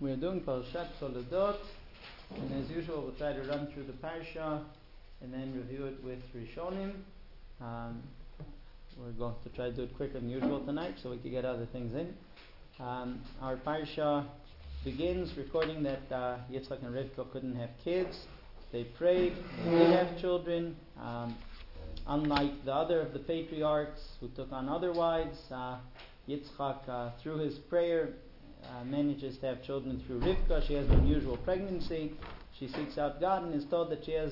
We're doing Parashat Toledot, and as usual, we'll try to run through the Parsha and then review it with Rishonim. We're going to try to do it quicker than usual tonight so we can get other things in. Our Parsha begins recording that Yitzchak and Rivka couldn't have kids. They prayed, they did have children. Unlike the other of the patriarchs who took on other wives, Yitzchak, through his prayer, manages to have children through Rivka. She has an unusual pregnancy. She seeks out God and is told that she has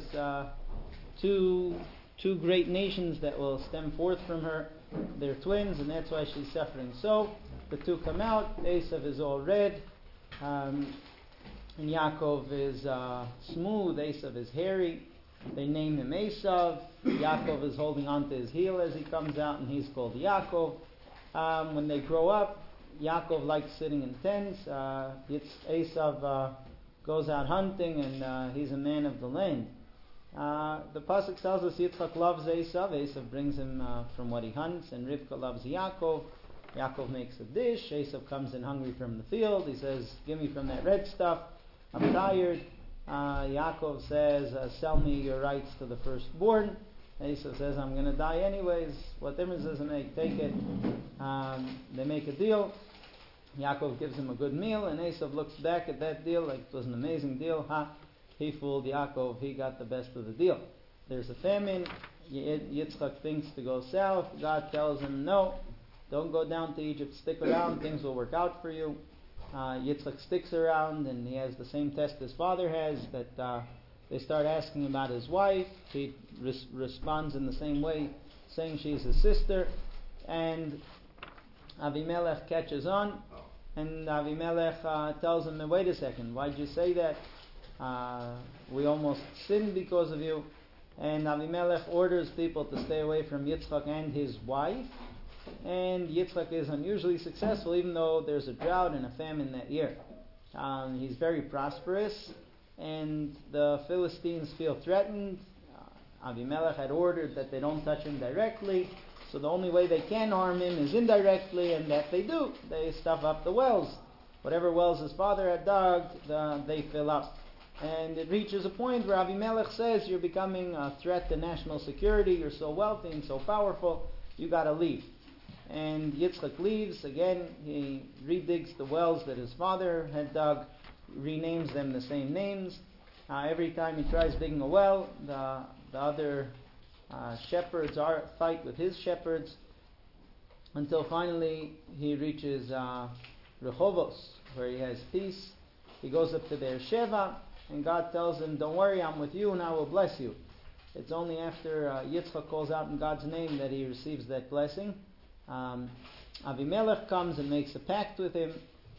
two great nations that will stem forth from her. They're twins, and that's why she's suffering. So the two come out. Esav is all red, and Yaakov is smooth. Esav is hairy. They name him Esav. Yaakov is holding onto his heel as he comes out, and he's called Yaakov. When they grow up, Yaakov likes sitting in tents. Esav goes out hunting, and he's a man of the land. The pasuk tells us Yitzchak loves Esav. Esav brings him from what he hunts, and Rivka loves Yaakov. Yaakov makes a dish. Esav comes in hungry from the field. He says, "Give me from that red stuff. I'm tired." Yaakov says, "Sell me your rights to the firstborn." Esav says, "I'm going to die anyways. What difference does it make? Take it." They make a deal. Yaakov gives him a good meal, and Esav looks back at that deal like it was an amazing deal. He fooled Yaakov. He got the best of the deal. There's a famine. Yitzchak thinks to go south. God tells him, "No, don't go down to Egypt. Stick around. Things will work out for you." Yitzchak sticks around, and he has the same test his father has, that they start asking about his wife. He responds in the same way, saying she's his sister. And Avimelech catches on, and Avimelech tells him, "Wait a second, why'd you say that? We almost sinned because of you." And Avimelech orders people to stay away from Yitzchak and his wife. And Yitzchak is unusually successful, even though there's a drought and a famine that year. He's very prosperous, and the Philistines feel threatened. Avimelech had ordered that they don't touch him directly, so the only way they can harm him is indirectly, and that they do. They stuff up the wells. Whatever wells his father had dug, they fill up. And it reaches a point where Avimelech says, "You're becoming a threat to national security. You're so wealthy and so powerful. You got to leave." And Yitzchak leaves. Again, he redigs the wells that his father had dug, renames them the same names. Every time he tries digging a well, the other shepherds fight with his shepherds, until finally he reaches Rehovos, where he has peace. He goes up to Beersheba, and God tells him, "Don't worry, I'm with you, and I will bless you." It's only after Yitzchak calls out in God's name that he receives that blessing. Avimelech comes and makes a pact with him,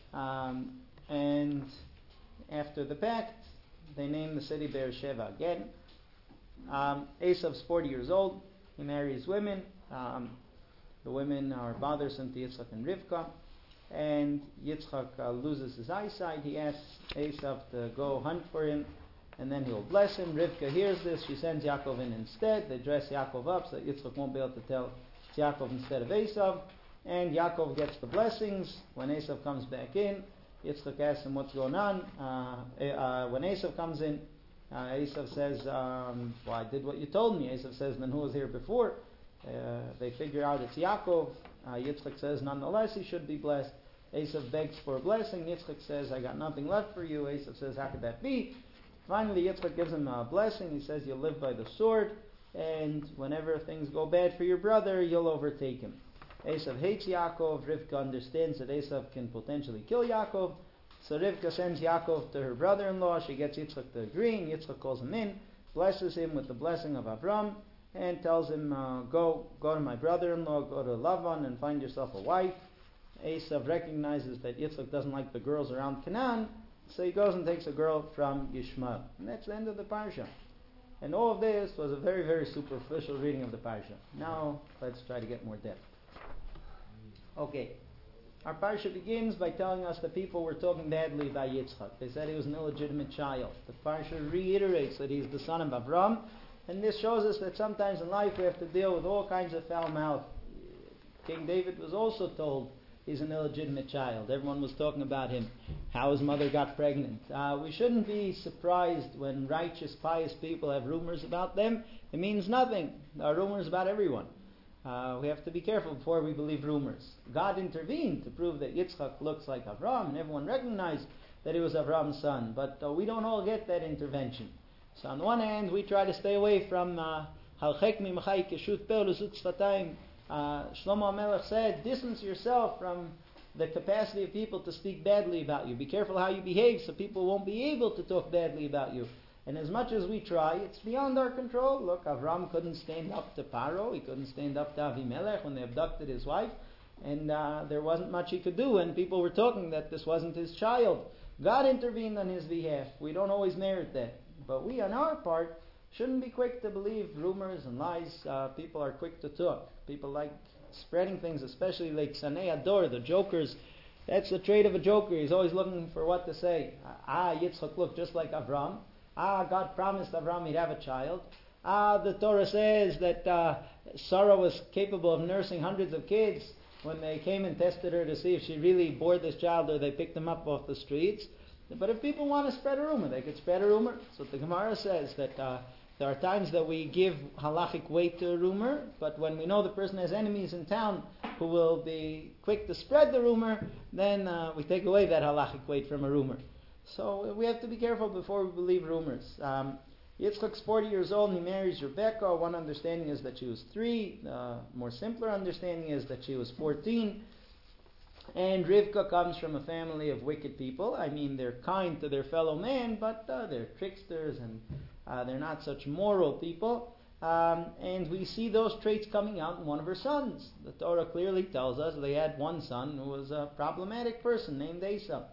and after the pact, they name the city Beersheba again. Esav's 40 years old. He marries women. The women are bothersome to Yitzchak and Rivka, and Yitzchak loses his eyesight. He asks Esav to go hunt for him, and then he'll bless him. Rivka hears this. She sends Yaakov in instead. They dress Yaakov up so that Yitzchak won't be able to tell it's Yaakov instead of Esav. And Yaakov gets the blessings. When Esav comes back in, Yitzchak asks him what's going on. When Esav comes in, Esav says, "Well, I did what you told me." Esav says, "Then who was here before?" They figure out it's Yaakov. Yitzchak says, "Nonetheless, he should be blessed." Esav begs for a blessing. Yitzchak says, "I got nothing left for you." Esav says, "How could that be?" Finally, Yitzchak gives him a blessing. He says, "You'll live by the sword, and whenever things go bad for your brother, you'll overtake him." Esav hates Yaakov. Rivka understands that Esav can potentially kill Yaakov. So Rivka sends Yaakov to her brother-in-law. She gets Yitzchak to agree, and Yitzchak calls him in, blesses him with the blessing of Avram, and tells him, go to my brother-in-law, go to Lavan and find yourself a wife. Esav recognizes that Yitzchak doesn't like the girls around Canaan, so he goes and takes a girl from Yishmael. And that's the end of the parsha. And all of this was a very, very superficial reading of the parsha. Now, let's try to get more depth. Okay. Our parsha begins by telling us that people were talking badly about Yitzchak. They said he was an illegitimate child. The parsha reiterates that he's the son of Avram, and this shows us that sometimes in life we have to deal with all kinds of foul mouth. King David was also told he's an illegitimate child. Everyone was talking about him, how his mother got pregnant. We shouldn't be surprised when righteous, pious people have rumors about them. It means nothing. There are rumors about everyone. We have to be careful before we believe rumors. God intervened to prove that Yitzchak looks like Avram, and everyone recognized that he was Avram's son. But we don't all get that intervention. So on the one hand, we try to stay away from Halchek mimachai keshut pe u'lezut tzfatayim. Shlomo HaMelech said, distance yourself from the capacity of people to speak badly about you. Be careful how you behave so people won't be able to talk badly about you. And as much as we try, it's beyond our control. Look, Avram couldn't stand up to Paro. He couldn't stand up to Avimelech when they abducted his wife. And there wasn't much he could do. And people were talking that this wasn't his child. God intervened on his behalf. We don't always merit that. But we, on our part, shouldn't be quick to believe rumors and lies. People are quick to talk. People like spreading things, especially like Sanei Ador, the jokers. That's the trait of a joker. He's always looking for what to say. Yitzchak looked just like Avram. God promised Avram he'd have a child. The Torah says that Sarah was capable of nursing hundreds of kids when they came and tested her to see if she really bore this child or they picked him up off the streets. But if people want to spread a rumor, they could spread a rumor. So the Gemara says that there are times that we give halachic weight to a rumor, but when we know the person has enemies in town who will be quick to spread the rumor, then we take away that halachic weight from a rumor. So we have to be careful before we believe rumors. Yitzchak's 40 years old and he marries Rebecca. One understanding is that she was 3. The more simpler understanding is that she was 14. And Rivka comes from a family of wicked people. I mean, they're kind to their fellow man, but they're tricksters and they're not such moral people. And we see those traits coming out in one of her sons. The Torah clearly tells us they had one son who was a problematic person named Esau.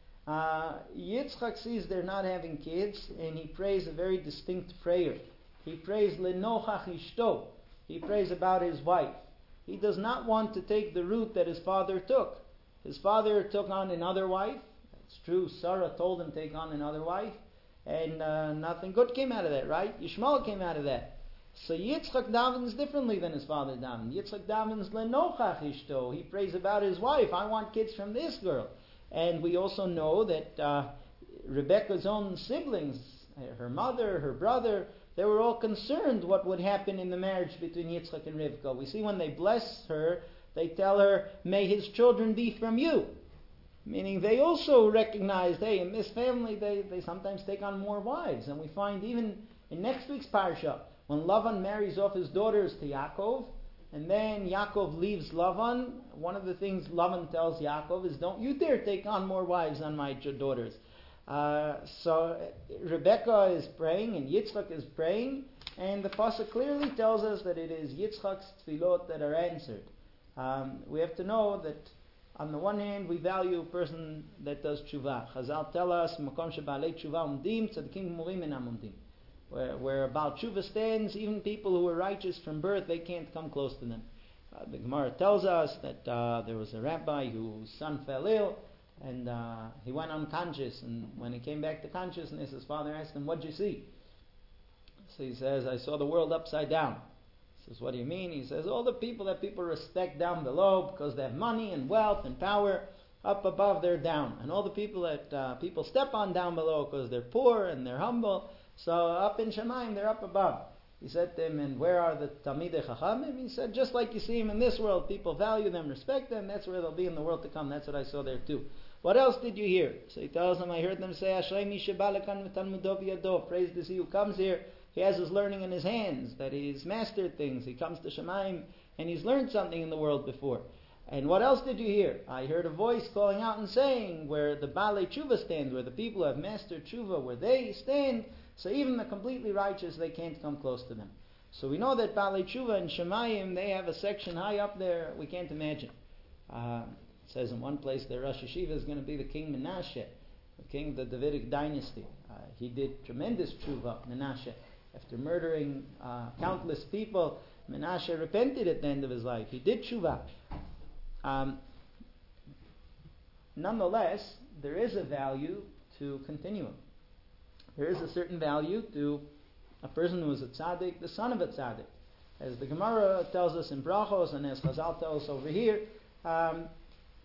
Yitzchak sees they're not having kids, and he prays a very distinct prayer. He prays Lenochach Ishto. He prays about his wife. He does not want to take the route that his father took. His father took on another wife. It's true, Sarah told him to take on another wife, and nothing good came out of that, right? Yishmael came out of that. So Yitzchak davens differently than his father davened. Yitzchak davens Lenochach Ishto. He prays about his wife. I want kids from this girl. And we also know that Rebecca's own siblings, her mother, her brother, they were all concerned what would happen in the marriage between Yitzchak and Rivka. We see when they bless her, they tell her, may his children be from you. Meaning they also recognized, hey, in this family they sometimes take on more wives. And we find even in next week's parsha, when Lavan marries off his daughters to Yaakov, and then Yaakov leaves Lavan, one of the things Lavan tells Yaakov is, don't you dare take on more wives on my daughters. So Rebecca is praying and Yitzchak is praying, and the pasuk clearly tells us that it is Yitzchak's tefillot that are answered. We have to know that on the one hand we value a person that does tshuva. Chazal tell us, Makom shebalei tshuva umdim, tzadikim murim enam umdim. Where Baal Tshuva stands, even people who were righteous from birth, they can't come close to them. The Gemara tells us that there was a rabbi whose son fell ill, and he went unconscious, and when he came back to consciousness, his father asked him, what'd you see? So he says, I saw the world upside down. He says, what do you mean? He says, all the people that people respect down below because they have money and wealth and power, up above they're down. And all the people that people step on down below because they're poor and they're humble, so up in Shemaim, they're up above. He said to him, and where are the Talmidei Chachamim? He said, just like you see them in this world, people value them, respect them, that's where they'll be in the world to come. That's what I saw there too. What else did you hear? So he tells them, I heard them say, Ashrei mi sheba lekan v'talmudo b'yado. Praise to he who comes here, he has his learning in his hands, that he's mastered things. He comes to Shemaim, and he's learned something in the world before. And what else did you hear? I heard a voice calling out and saying, where the Balei Tshuva stand, where the people who have mastered Tshuva, where they stand, so even the completely righteous, they can't come close to them. So we know that Balei Tshuva and Shemayim, they have a section high up there we can't imagine. It says in one place that Rosh Hashiva is going to be the king Menashe, the king of the Davidic dynasty. He did tremendous Tshuva, Menashe. After murdering countless people, Menashe repented at the end of his life. He did Tshuva. Nonetheless, there is a value to continuum. There is a certain value to a person who is a tzaddik, the son of a tzaddik. As the Gemara tells us in Brachos, and as Chazal tells us over here,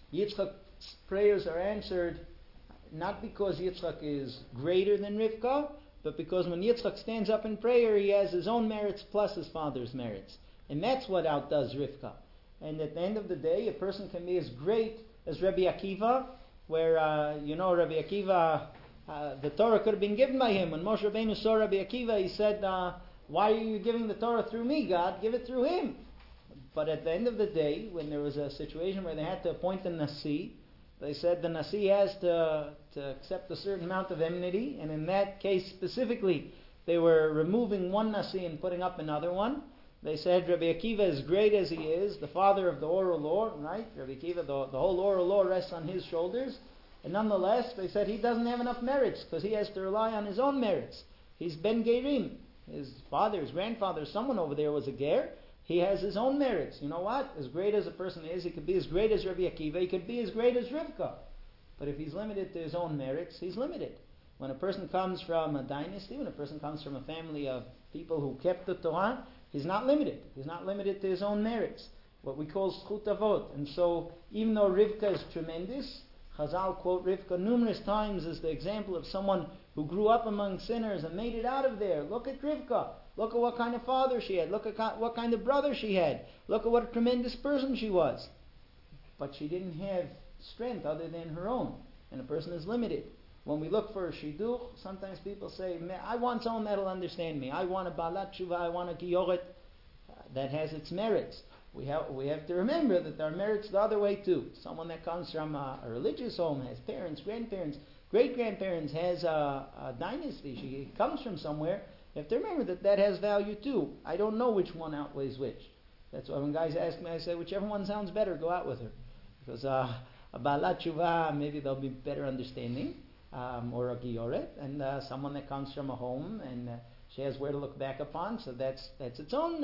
Yitzchak's prayers are answered not because Yitzchak is greater than Rivka, but because when Yitzchak stands up in prayer, he has his own merits plus his father's merits. And that's what outdoes Rivka. And at the end of the day, a person can be as great as Rabbi Akiva, where, Rabbi Akiva, the Torah could have been given by him. When Moshe Rabbeinu saw Rabbi Akiva, he said, why are you giving the Torah through me, God? Give it through him. But at the end of the day, when there was a situation where they had to appoint a Nasi, they said the Nasi has to accept a certain amount of enmity, and in that case specifically, they were removing one Nasi and putting up another one. They said Rabbi Akiva, as great as he is, the father of the oral law, right? Rabbi Akiva, the whole oral law rests on his shoulders. And nonetheless, they said he doesn't have enough merits because he has to rely on his own merits. He's Ben Gerim. His father, his grandfather, someone over there was a ger. He has his own merits. You know what? As great as a person is, he could be as great as Rabbi Akiva. He could be as great as Rivka. But if he's limited to his own merits, he's limited. When a person comes from a dynasty, when a person comes from a family of people who kept the Torah, he's not limited. He's not limited to his own merits. What we call zchut avot. And so, even though Rivka is tremendous, Chazal quote Rivka numerous times as the example of someone who grew up among sinners and made it out of there. Look at Rivka. Look at what kind of father she had. Look at what kind of brother she had. Look at what a tremendous person she was. But she didn't have strength other than her own. And a person is limited. When we look for a shidduch, sometimes people say, I want someone that will understand me. I want a balat tshuva. I want a giyoret that has its merits. We have to remember that there are merits the other way too. Someone that comes from a religious home, has parents, grandparents, great-grandparents, has a dynasty. She comes from somewhere. You have to remember that has value too. I don't know which one outweighs which. That's why when guys ask me, I say, whichever one sounds better, go out with her. Because a balat tshuva, maybe there'll be better understanding, or a giyoret, and someone that comes from a home and she has where to look back upon. So that's its own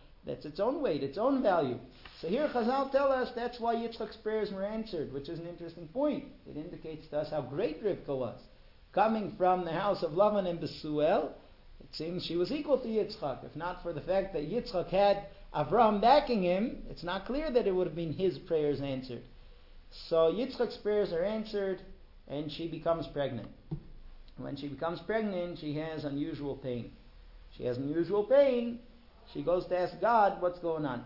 weight, its own value. So here Chazal tell us that's why Yitzchak's prayers were answered, which is an interesting point. It indicates to us how great Rivka was. Coming from the house of Lavan and Besuel, it seems she was equal to Yitzchak. If not for the fact that Yitzchak had Avram backing him, it's not clear that it would have been his prayers answered. So Yitzchak's prayers are answered, and she becomes pregnant. When she becomes pregnant, she has unusual pain. She has unusual pain. She goes to ask God what's going on.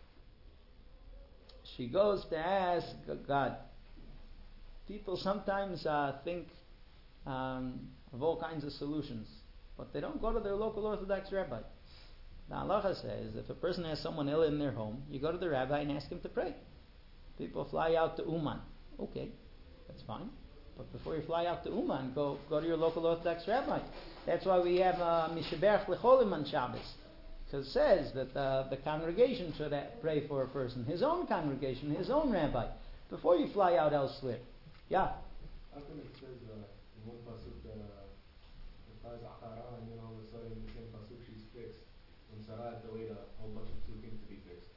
She goes to ask God. People sometimes think of all kinds of solutions, but they don't go to their local Orthodox rabbi. The halacha says if a person has someone ill in their home, you go to the rabbi and ask him to pray. People fly out to Uman. Okay, that's fine. But before you fly out to Uman, go to your local Orthodox rabbi. That's why we have Mishaberach Lecholim on Shabbos. Because it says that the congregation should pray for a person, his own congregation, his own rabbi, before you fly out elsewhere. Yeah? How come it says in one pasuk that the Taz Akara, and then all of a sudden in the same pasuk she's fixed, when Sarah had to wait a whole bunch of psukim to be fixed?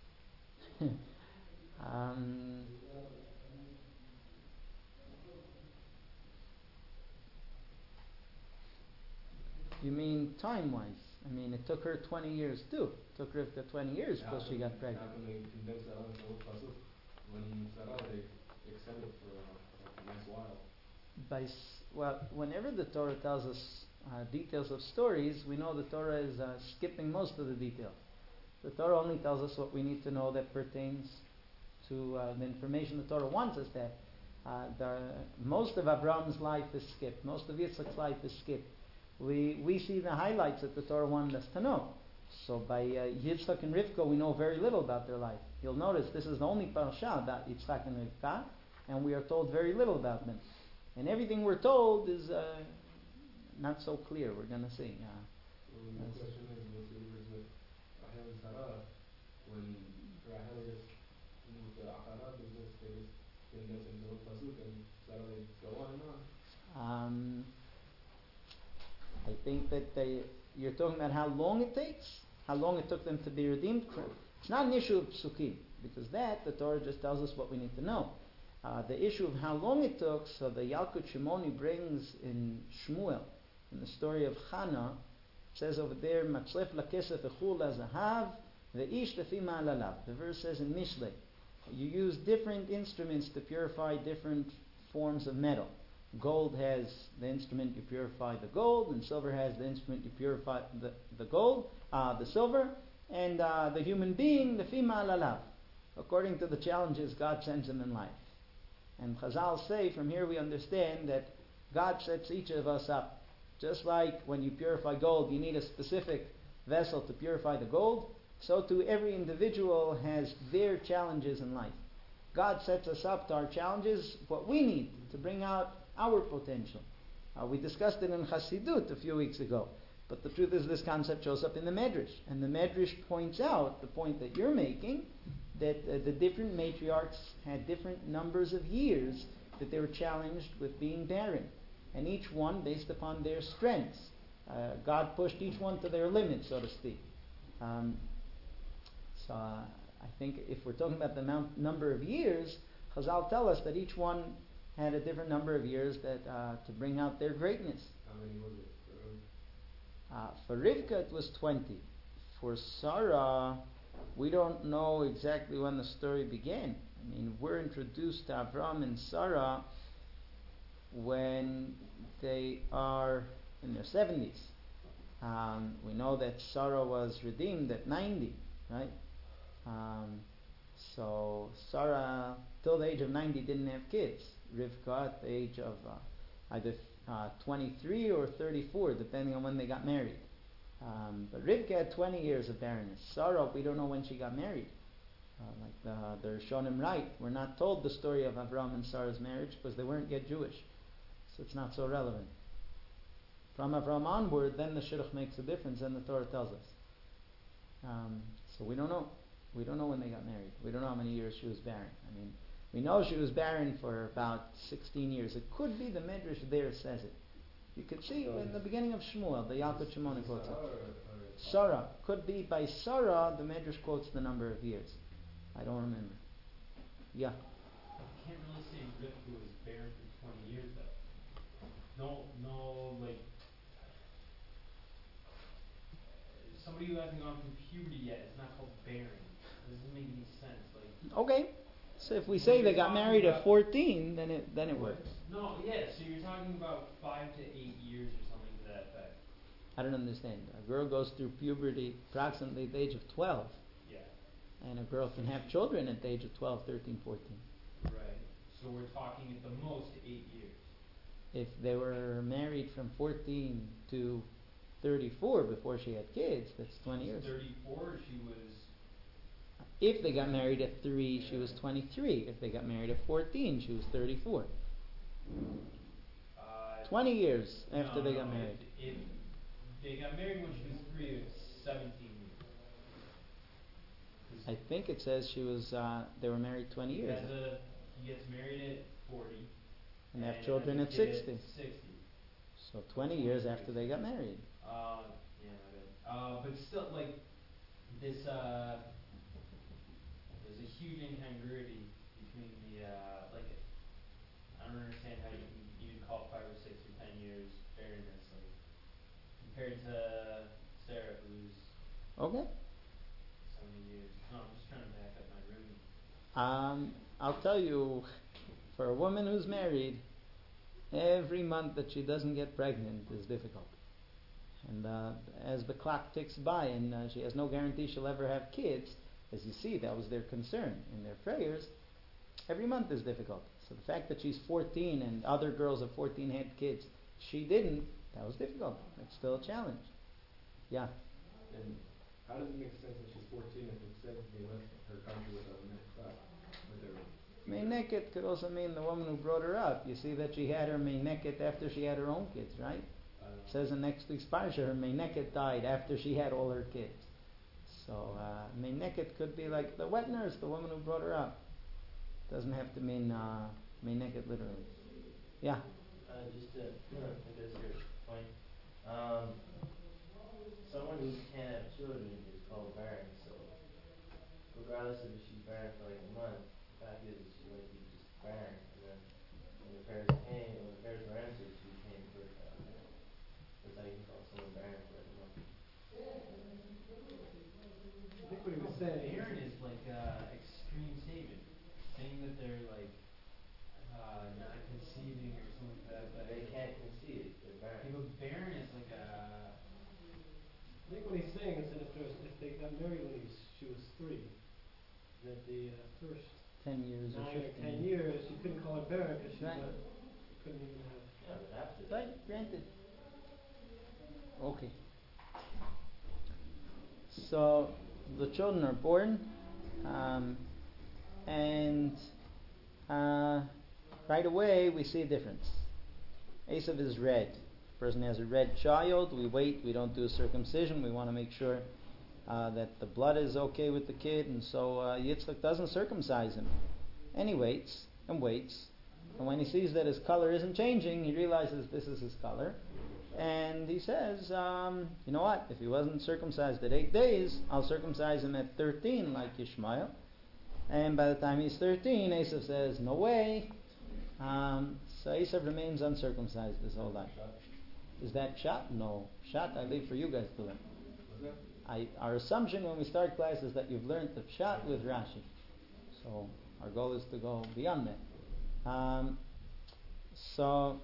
You mean time-wise? I mean, it took her 20 years too. It took Rivka 20 years because she got pregnant. How come they condensed that into one pasuk? When Sarah, they extended for a nice while. Whenever the Torah tells us details of stories, we know the Torah is skipping most of the details. The Torah only tells us what we need to know that pertains to the information the Torah wants us to have. Most of Abraham's life is skipped. Most of Yitzchak's life is skipped. We see the highlights that the Torah wanted us to know. So by Yitzchak and Rivka, we know very little about their life. You'll notice this is the only parasha about Yitzchak and Rivka, and we are told very little about them. And everything we're told is not so clear. We're going to see. The question is, what's the difference with Rahel and Sarah? When Rahel just moved the Akara business, they just condensed into one pasuk, and Sarah they go on and on. I think that you're talking about how long it takes, how long it took them to be redeemed. It's not an issue of psukim, because the Torah just tells us what we need to know. The issue of how long it took, so the Yalkut Shimoni brings in Shmuel, in the story of Chana, it says over there, Matzlef lakesef echul lazahav, ve'ish lefi ma'alalav. The verse says in Mishlei, you use different instruments to purify different forms of metal. Gold has the instrument you purify the gold, and silver has the instrument you purify the gold, the silver, and the human being, the fima lalav, according to the challenges God sends him in life. And Chazal say, from here we understand that God sets each of us up. Just like when you purify gold, you need a specific vessel to purify the gold, so too every individual has their challenges in life. God sets us up to our challenges, what we need to bring out our potential. We discussed it in Chassidut a few weeks ago. But the truth is this concept shows up in the Medrash. And the Medrash points out the point that you're making, that the different matriarchs had different numbers of years that they were challenged with being barren. And each one based upon their strengths. God pushed each one to their limit, so to speak. I think if we're talking about the number of years, Chazal tell us that each one had a different number of years that to bring out their greatness. How many was it? For Rivka it was 20. For Sarah, we don't know exactly when the story began. I mean, we're introduced to Avram and Sarah when they are in their 70s. We know that Sarah was redeemed at 90, right? So Sarah, till the age of 90, didn't have kids. Rivka at the age of either 23 or 34, depending on when they got married. But Rivka had 20 years of barrenness. Sarah, we don't know when she got married. Like the Rishonim write, we're not told the story of Avram and Sarah's marriage because they weren't yet Jewish. So it's not so relevant. From Avram onward, then the Shidduch makes a difference, and the Torah tells us. So we don't know. We don't know when they got married. We don't know how many years she was barren. I mean, we know she was barren for about 16 years. It could be the Medrash there says it. You could see in the beginning of Shmuel, the Yalkut Shimon quotes it. Sarah. Could be by Sarah, the Medrash quotes the number of years. I don't remember. Yeah. I can't really say Rivka was barren for 20 years though. No, like somebody who hasn't gone through puberty yet is not called barren. It doesn't make any sense. Like okay. So if we say they got married at 14, then it works. No, yeah. So you're talking about 5 to 8 years or something to that effect. I don't understand. A girl goes through puberty approximately at the age of 12. Yeah. And a girl can have children at the age of 12, 13, 14. Right. So we're talking at the most 8 years. If they were married from 14 to 34 before she had kids, that's 20 years. 34, she was... If they got married at 3, she was 23. If they got married at 14, she was 34. 20 years after they got married. If they got married when she was 3, it was 17 years. I think it says she was. They were married 20 years. He gets married at 40. And have children at 60. 60. So 20 years after they got married. Yeah, my bad. But still, like this. There's a huge incongruity between the like. I don't understand how you can even call 5 or 6 or 10 years barrenness, like compared to Sarah, who's Okay. 70 years. No, I'm just trying to back up my room. I'll tell you, for a woman who's married, every month that she doesn't get pregnant is difficult. And as the clock ticks by and she has no guarantee she'll ever have kids, as you see, that was their concern in their prayers, every month is difficult. So the fact that she's 14 and other girls of 14 had kids, she didn't, that was difficult. It's still a challenge. Yeah. And how does it make sense that she's 14 if it says they left her country with a minute Meineket could also mean the woman who brought her up. You see that she had her Meineket after she had her own kids, right? It says in next week's parsha, her Meineket died after she had all her kids. So Meineket could be like the wet nurse, the woman who brought her up. Doesn't have to mean Meineket literally. Yeah. Just to address your point, someone who can't have children is called barren. So regardless of if she's barren for like a month, the fact is she might be just barren, and then when the prayers were answered, she became fertile. That's how you can call someone barren for like a month. I think what he was saying. Barren is like extreme statement. got married when she was 3. That the first 10 years or 9 or 15. 10 years, you couldn't call her barren because she Right. couldn't even have. Yeah, but after that. Right, granted. Okay. So the children are born, and right away we see a difference. Esav is red. A person has a red child. We wait. We don't do a circumcision. We want to make sure that the blood is okay with the kid, and so Yitzchak doesn't circumcise him. And he waits and waits, and when he sees that his color isn't changing, he realizes this is his color, and he says, you know what, if he wasn't circumcised at 8 days, I'll circumcise him at 13 like Ishmael. And by the time he's 13, Esav says, no way. So Esav remains uncircumcised his whole life. Is that shot? No. Shot I leave for you guys to learn. Our assumption when we start class is that you've learned the shot with Rashi. So our goal is to go beyond that. So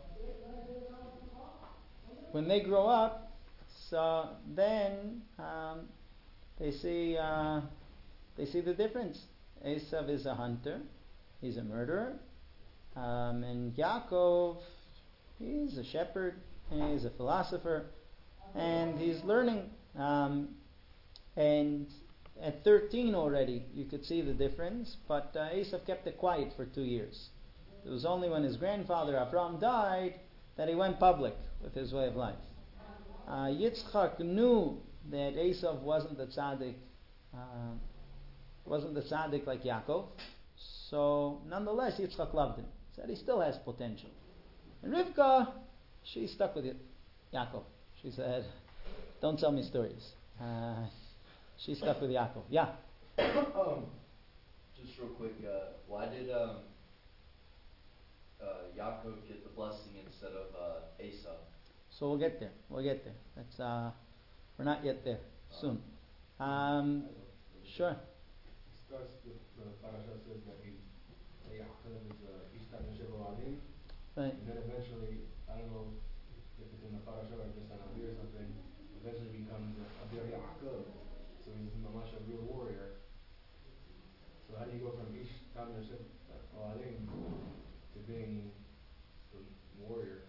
when they grow up, so then they see the difference. Esav is a hunter, he's a murderer, and Yaakov, he's a shepherd, and he's a philosopher, and he's learning. And at 13 already, you could see the difference, but Esav kept it quiet for 2 years. It was only when his grandfather Avram died that he went public with his way of life. Yitzchak knew that Esav wasn't the tzaddik like Yaakov, so nonetheless Yitzchak loved him. Said he still has potential. And Rivka, she stuck with Yaakov. She said, "Don't tell me stories." She stuck with Yaakov. Yeah. Just real quick, why did Yaakov get the blessing instead of Esau? So we'll get there. That's we're not yet there. Soon. Sure. Starts the parasha says that Yaakov is Ishtar and Shevalim, Right. and then eventually, I don't know if it's in the parasha or just an Abir or something, eventually becomes Abir Yaakov, so he's mamash a real warrior. So how do you go from Ishtar and Shevalim to being the warrior?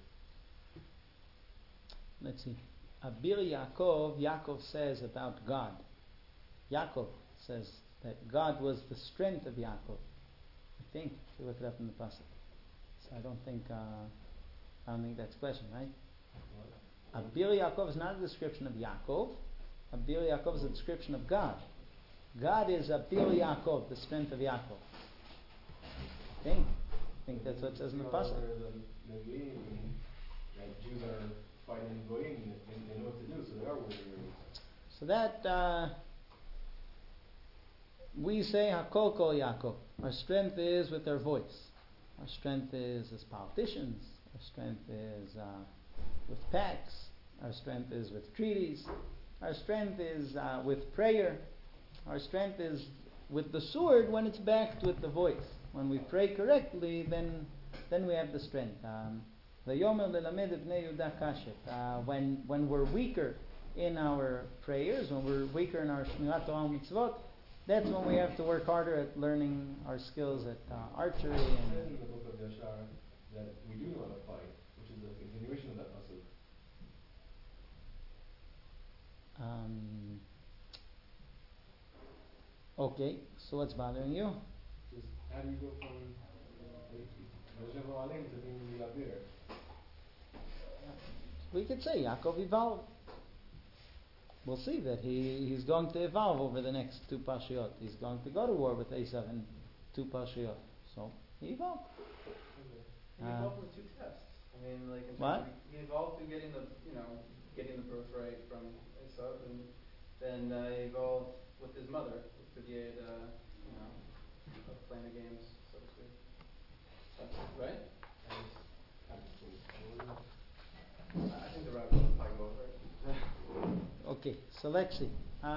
Let's see. Abir Yaakov says about God. Yaakov says that God was the strength of Yaakov. I think, if you look it up in the pasuk. So I don't think that's a question, right? Abir Yaakov is not a description of Yaakov. Abir Yaakov is a description of God. God is Abir Yaakov, the strength of Yaakov. I think that's what it says in the pasuk. Jews are fighting Goyim, they know what to do, so they are warriors. So that we say Hakol Kol Yaakov. Our strength is with our voice. Our strength is as politicians. Our strength is with pacts. Our strength is with treaties. Our strength is with prayer. Our strength is with the sword when it's backed with the voice. When we pray correctly, then we have the strength. When we're weaker in our prayers, when we're weaker in our Shmirat Torah mitzvot, that's when we have to work harder at learning our skills at archery. And in the book of Yashar that we do know how to fight, which is a continuation of that pasuk. Okay, so what's bothering you? Just how do you go from Shevalim to being the Abir? We could say Yaakov evolved. We'll see that he's going to evolve over the next 2 Parshiyot. He's going to go to war with Esav in 2 Parshiyot. So he evolved. He evolved with 2 tests. I mean, like in What? he evolved through getting the birthright from Esav, and then he evolved with his mother, with the aid, of playing the games, so to speak. Right? I think the rabbi will probably go over it. Okay, so let's see.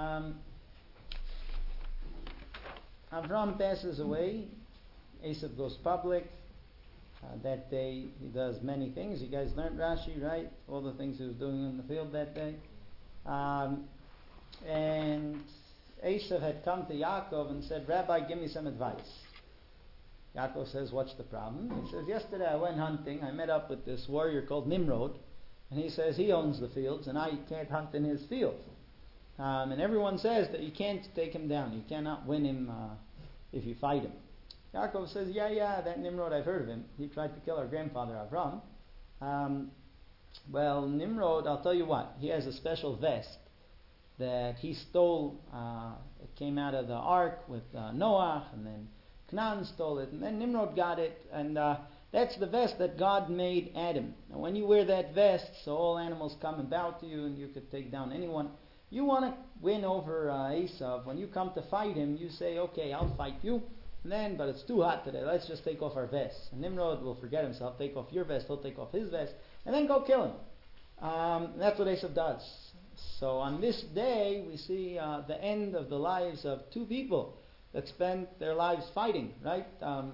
Avram passes away. Esav goes public. That day he does many things. You guys learned Rashi, right? All the things he was doing in the field that day. And Esav had come to Yaakov and said, Rabbi, give me some advice. Yaakov says, what's the problem? He says, yesterday I went hunting. I met up with this warrior called Nimrod. And he says he owns the fields and I can't hunt in his field. And everyone says that you can't take him down. You cannot win him if you fight him. Yaakov says, yeah, that Nimrod, I've heard of him. He tried to kill our grandfather Avram. Well, Nimrod, I'll tell you what. He has a special vest that he stole. It came out of the ark with Noah, and then Canaan stole it, and then Nimrod got it, and that's the vest that God made Adam. And when you wear that vest, so all animals come and bow to you, and you could take down anyone. You want to win over Esav. When you come to fight him, you say, okay, I'll fight you. And then, but it's too hot today, let's just take off our vests. And Nimrod will forget himself, take off your vest, he'll take off his vest, and then go kill him. That's what Esav does. So on this day, we see the end of the lives of two people that spent their lives fighting, right?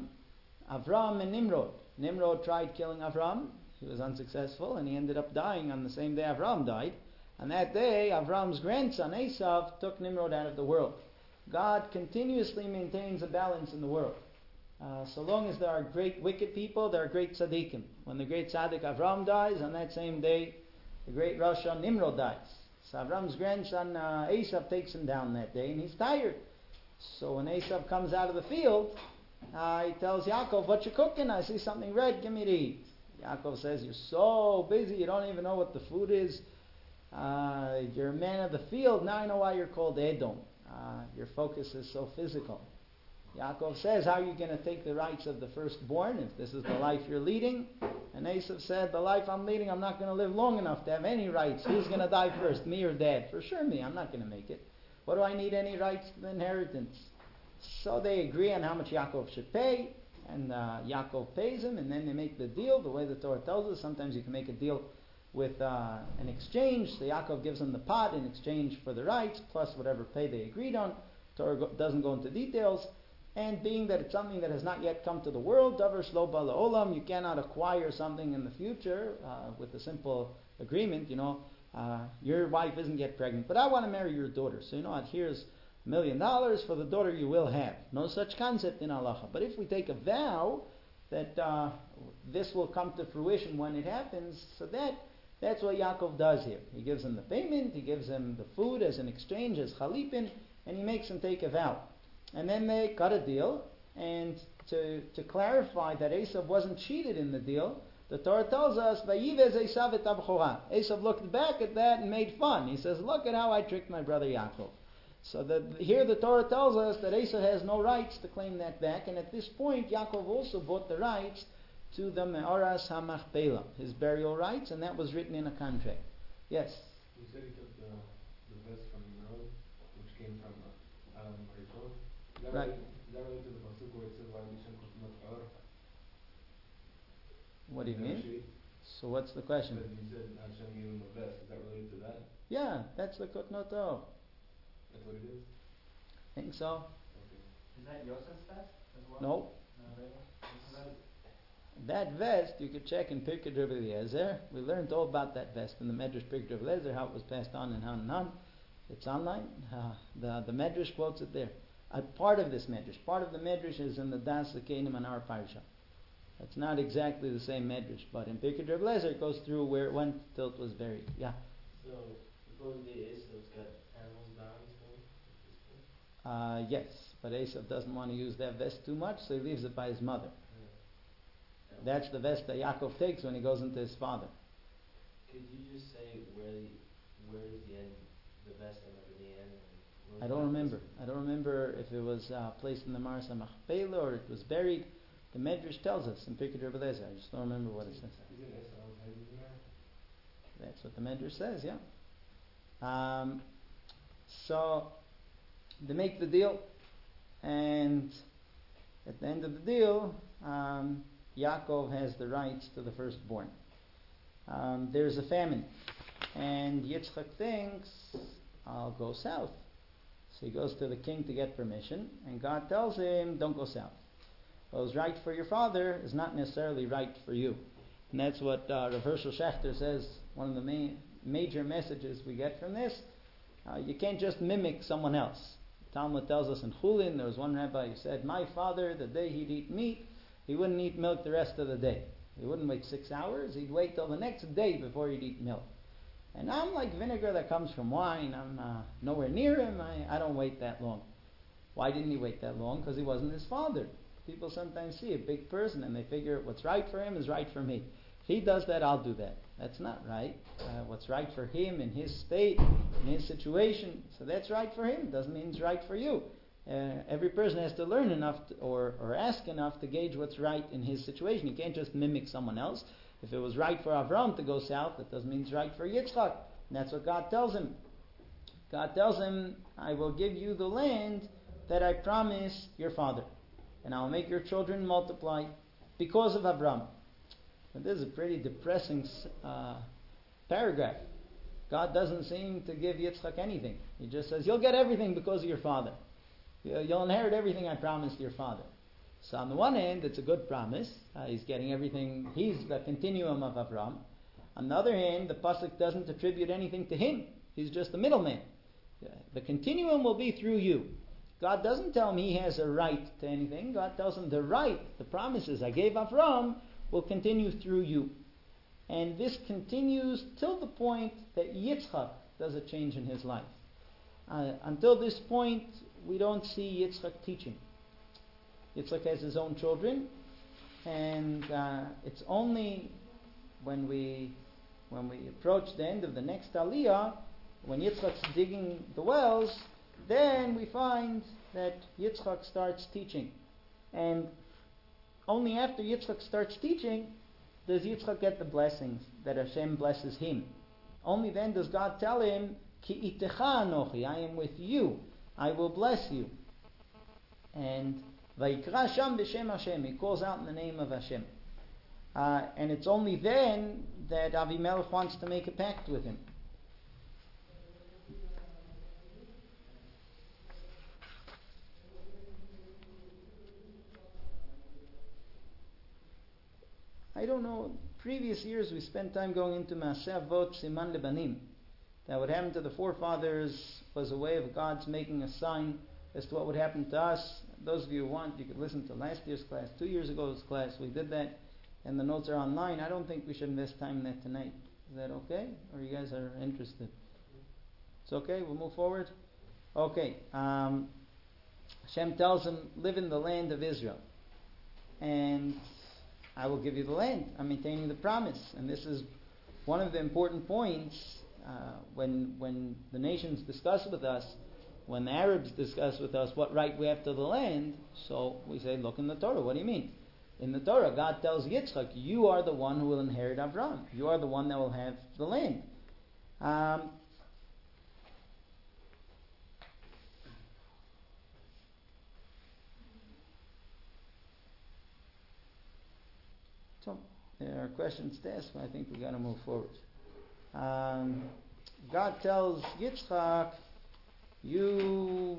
Avram and Nimrod. Nimrod tried killing Avram. He was unsuccessful, and he ended up dying on the same day Avram died. And that day, Avram's grandson, Esav, took Nimrod out of the world. God continuously maintains a balance in the world. So long as there are great wicked people, there are great tzaddikim. When the great tzaddik Avram dies, on that same day, the great Rasha Nimrod dies. So Avram's grandson Esav takes him down that day, and he's tired. So when Esav comes out of the field, he tells Yaakov, what you cooking? I see something red, give me to eat. Yaakov says, you're so busy, you don't even know what the food is. You're a man of the field, now I know why you're called Edom. Your focus is so physical. Yaakov says, how are you going to take the rights of the firstborn if this is the life you're leading? And Esav said, the life I'm leading, I'm not going to live long enough to have any rights. Who's going to die first, me or dad? For sure me, I'm not going to make it. What do I need any rights to the inheritance? So they agree on how much Yaakov should pay, and Yaakov pays him, and then they make the deal the way the Torah tells us. Sometimes you can make a deal with an exchange. So Yaakov gives him the pot in exchange for the rights, plus whatever pay they agreed on. Torah doesn't go into details. And being that it's something that has not yet come to the world, davar shlo ba la'olam, you cannot acquire something in the future with a simple agreement. Your wife isn't yet pregnant, but I want to marry your daughter. So here's $1 million for the daughter you will have. No such concept in halacha. But if we take a vow that this will come to fruition when it happens, so that's what Yaakov does here. He gives him the payment, he gives him the food as an exchange, as chalipin, and he makes him take a vow. And then they cut a deal, and to clarify that Esav wasn't cheated in the deal, the Torah tells us, Vayivez Esav et abchora. Esav looked back at that and made fun. He says, look at how I tricked my brother Yaakov. So here the Torah tells us that Esav has no rights to claim that back, and at this point Yaakov also bought the rights to the Me'oras HaMachpelah, his burial rights, and that was written in a contract. Yes? You said he took the vest from Nimrod, which came from Adam Rishon. Right. Is that related to the pasuk where it says, "Why Mishan Kutnot Or"? What do you mean? So what's the question? But you said Hashem gave him a vest. Is that related to that? Yeah, that's the Kutnot Or. That's what it is? I think so. Okay. Is that Yosef's vest as well? No. That vest, you could check in Pirkei Rebbe Eliezer. We learned all about that vest in the Medrash Pirkei Rebbe Eliezer, how it was passed on and on. It's online. The Medrash quotes it there. A part of this Medrash. Part of the Medrash is in the Das Lekenim and our Parsha. It's not exactly the same Medrash, but in Pirkei Rebbe Eliezer it goes through where it went till it was buried. Yeah. So, supposedly Esau's got animals bound still? Yes, but Esav doesn't want to use that vest too much, so he leaves it by his mother. That's the vest that Yaakov takes when he goes into his father. Could you just say where is the end, the vest end up at the end? I don't remember. I don't remember if it was placed in the Mars HaMachpelah or it was buried. The Medrash tells us in Pirkei Rebbe Eliezer. I just don't remember what it says. Isn't Esau's head in there? That's what the Medrash says, yeah. So they make the deal, and at the end of the deal, Yaakov has the rights to the firstborn. There's a famine, and Yitzchak thinks, I'll go south. So he goes to the king to get permission, and God tells him, don't go south. What was right for your father is not necessarily right for you. And that's what Rav Hershel Schachter says, one of the major messages we get from this. You can't just mimic someone else. Talmud tells us in Chulin, there was one rabbi who said, my father, the day he'd eat meat, he wouldn't eat milk the rest of the day. He wouldn't wait 6 hours, he'd wait till the next day before he'd eat milk. And I'm like vinegar that comes from wine. I'm nowhere near him. I don't wait that long. Why didn't he wait that long? Because he wasn't his father. People sometimes see a big person and they figure what's right for him is right for me. If he does that, I'll do that. That's not right. What's right for him in his state, in his situation, so that's right for him. Doesn't mean it's right for you. Every person has to learn enough or ask enough to gauge what's right in his situation. You can't just mimic someone else. If it was right for Avram to go south, that doesn't mean it's right for Yitzchak. And that's what God tells him. God tells him, I will give you the land that I promised your father. And I will make your children multiply because of Avram. And this is a pretty depressing paragraph. God doesn't seem to give Yitzchak anything. He just says, you'll get everything because of your father. You'll inherit everything I promised your father. So on the one hand, it's a good promise. He's getting everything. He's the continuum of Avram. On the other hand, the pasuk doesn't attribute anything to him. He's just the middleman. The continuum will be through you. God doesn't tell him he has a right to anything. God tells him the right, the promises I gave Avram, will continue through you. And this continues till the point that Yitzchak does a change in his life. Until this point, we don't see Yitzchak teaching. Yitzchak has his own children, and it's only when we approach the end of the next Aliyah, when Yitzchak's digging the wells, then we find that Yitzchak starts teaching. And only after Yitzchak starts teaching does Yitzchak get the blessings that Hashem blesses him. Only then does God tell him, Ki itecha anochi, I am with you, I will bless you. And Vayikra Sham b'Shem Hashem, he calls out in the name of Hashem. And it's only then that Avimelech wants to make a pact with him. I don't know, previous years we spent time going into Maaseh Avot Siman Lebanim. That what happened to the forefathers was a way of God's making a sign as to what would happen to us. Those of you who want, you could listen to last year's class, 2 years ago's class. We did that, and the notes are online. I don't think we should invest time in that tonight. Is that okay? Or you guys are interested? It's okay? We'll move forward? Okay. Hashem tells him, live in the land of Israel. And I will give you the land. I'm maintaining the promise. And this is one of the important points when the nations discuss with us, when the Arabs discuss with us what right we have to the land. So we say, look in the Torah. What do you mean? In the Torah, God tells Yitzchak, you are the one who will inherit Avram. You are the one that will have the land. So there are questions to ask, but I think we've got to move forward. God tells Yitzchak, you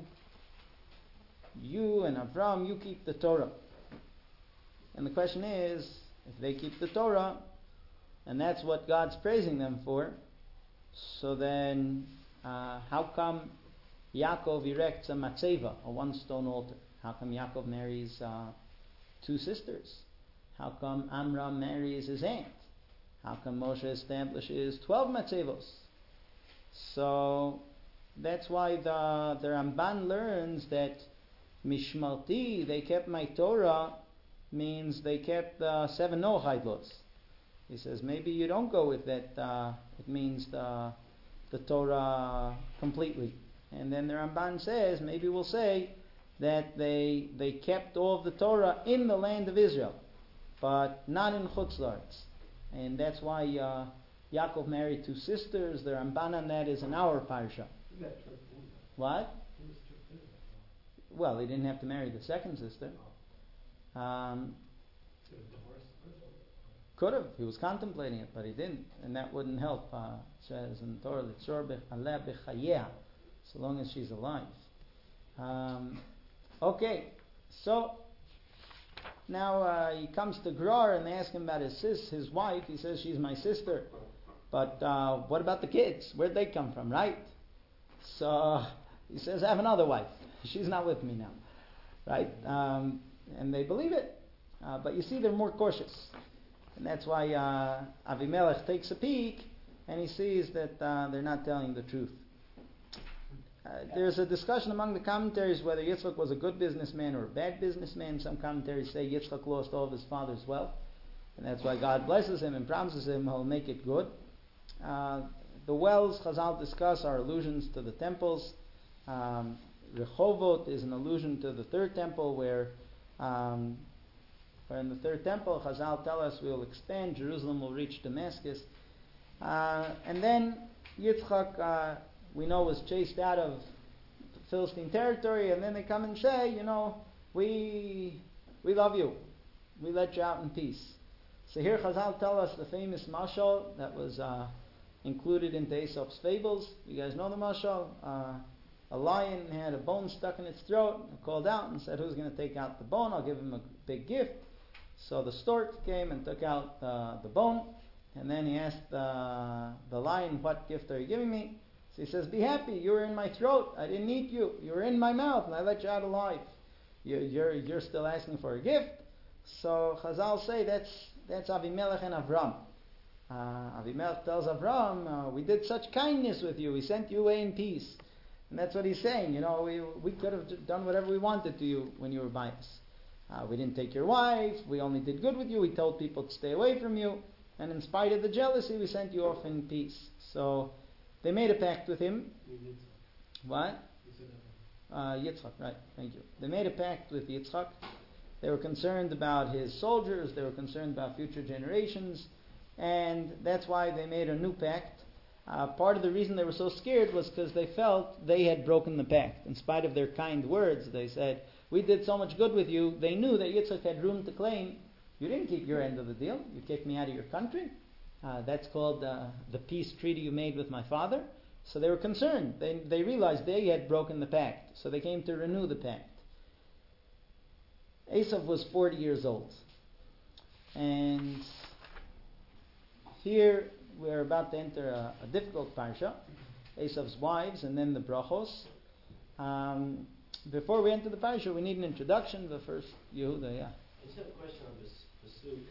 and Avram, you keep the Torah. And the question is, if they keep the Torah, and that's what God's praising them for, so then how come Yaakov erects a matzeva, a one-stone altar? How come Yaakov marries 2 sisters? How come Amram marries his aunt? How come Moshe establishes 12 matzevos? So that's why the Ramban learns that Mishmarti, they kept my Torah, means they kept the 7 Noahide laws. He says maybe you don't go with that. It means the Torah completely. And then the Ramban says maybe we'll say that they kept all of the Torah in the land of Israel, but not in Chutz La'aretz. And that's why Yaakov married 2 sisters. The Ramban on that is in our parsha. What? Well, he didn't have to marry the second sister. Could have. He was contemplating it, but he didn't. And that wouldn't help. It says in the Torah, so long as she's alive. Okay, so now he comes to Gerar and they ask him about his wife. He says, she's my sister. But what about the kids? Where'd they come from, right? So he says, I have another wife. She's not with me now. Right? And they believe it. But you see, they're more cautious. And that's why Avimelech takes a peek and he sees that they're not telling the truth. There's a discussion among the commentaries whether Yitzchak was a good businessman or a bad businessman. Some commentaries say Yitzchak lost all of his father's wealth, and that's why God blesses him and promises him he'll make it good. The wells Chazal discuss are allusions to the temples. Rehovot is an allusion to the third temple, where in the third temple Chazal tell us we'll expand, Jerusalem will reach Damascus. And then Yitzchak, we know, was chased out of Philistine territory, and then they come and say, we love you. We let you out in peace. So here Chazal tell us the famous mashal that was included into Aesop's fables. You guys know the mashal? A lion had a bone stuck in its throat and called out and said, who's going to take out the bone? I'll give him a big gift. So the stork came and took out the bone, and then he asked the lion, what gift are you giving me? So he says, be happy, you were in my throat, I didn't eat you, you were in my mouth and I let you out alive. You're still asking for a gift. So Chazal say that's Avimelech and Avram. Avimelech tells Avram, we did such kindness with you, we sent you away in peace. And that's what he's saying, we could have done whatever we wanted to you when you were by us. We didn't take your wife, we only did good with you, we told people to stay away from you, and in spite of the jealousy, we sent you off in peace. So they made a pact with him. What? Yitzchak, right, thank you. They made a pact with Yitzchak. They were concerned about his soldiers, they were concerned about future generations, and that's why they made a new pact. Part of the reason they were so scared was because they felt they had broken the pact. In spite of their kind words, they said, we did so much good with you. They knew that Yitzchak had room to claim, you didn't keep your end of the deal, you kicked me out of your country. That's called the peace treaty you made with my father. So they were concerned. They realized they had broken the pact. So they came to renew the pact. Esav was 40 years old. And here we're about to enter a difficult parsha. Esav's wives and then the brachos. Before we enter the parsha, we need an introduction. The first, Yehuda, yeah. I just have a question on this pasuk.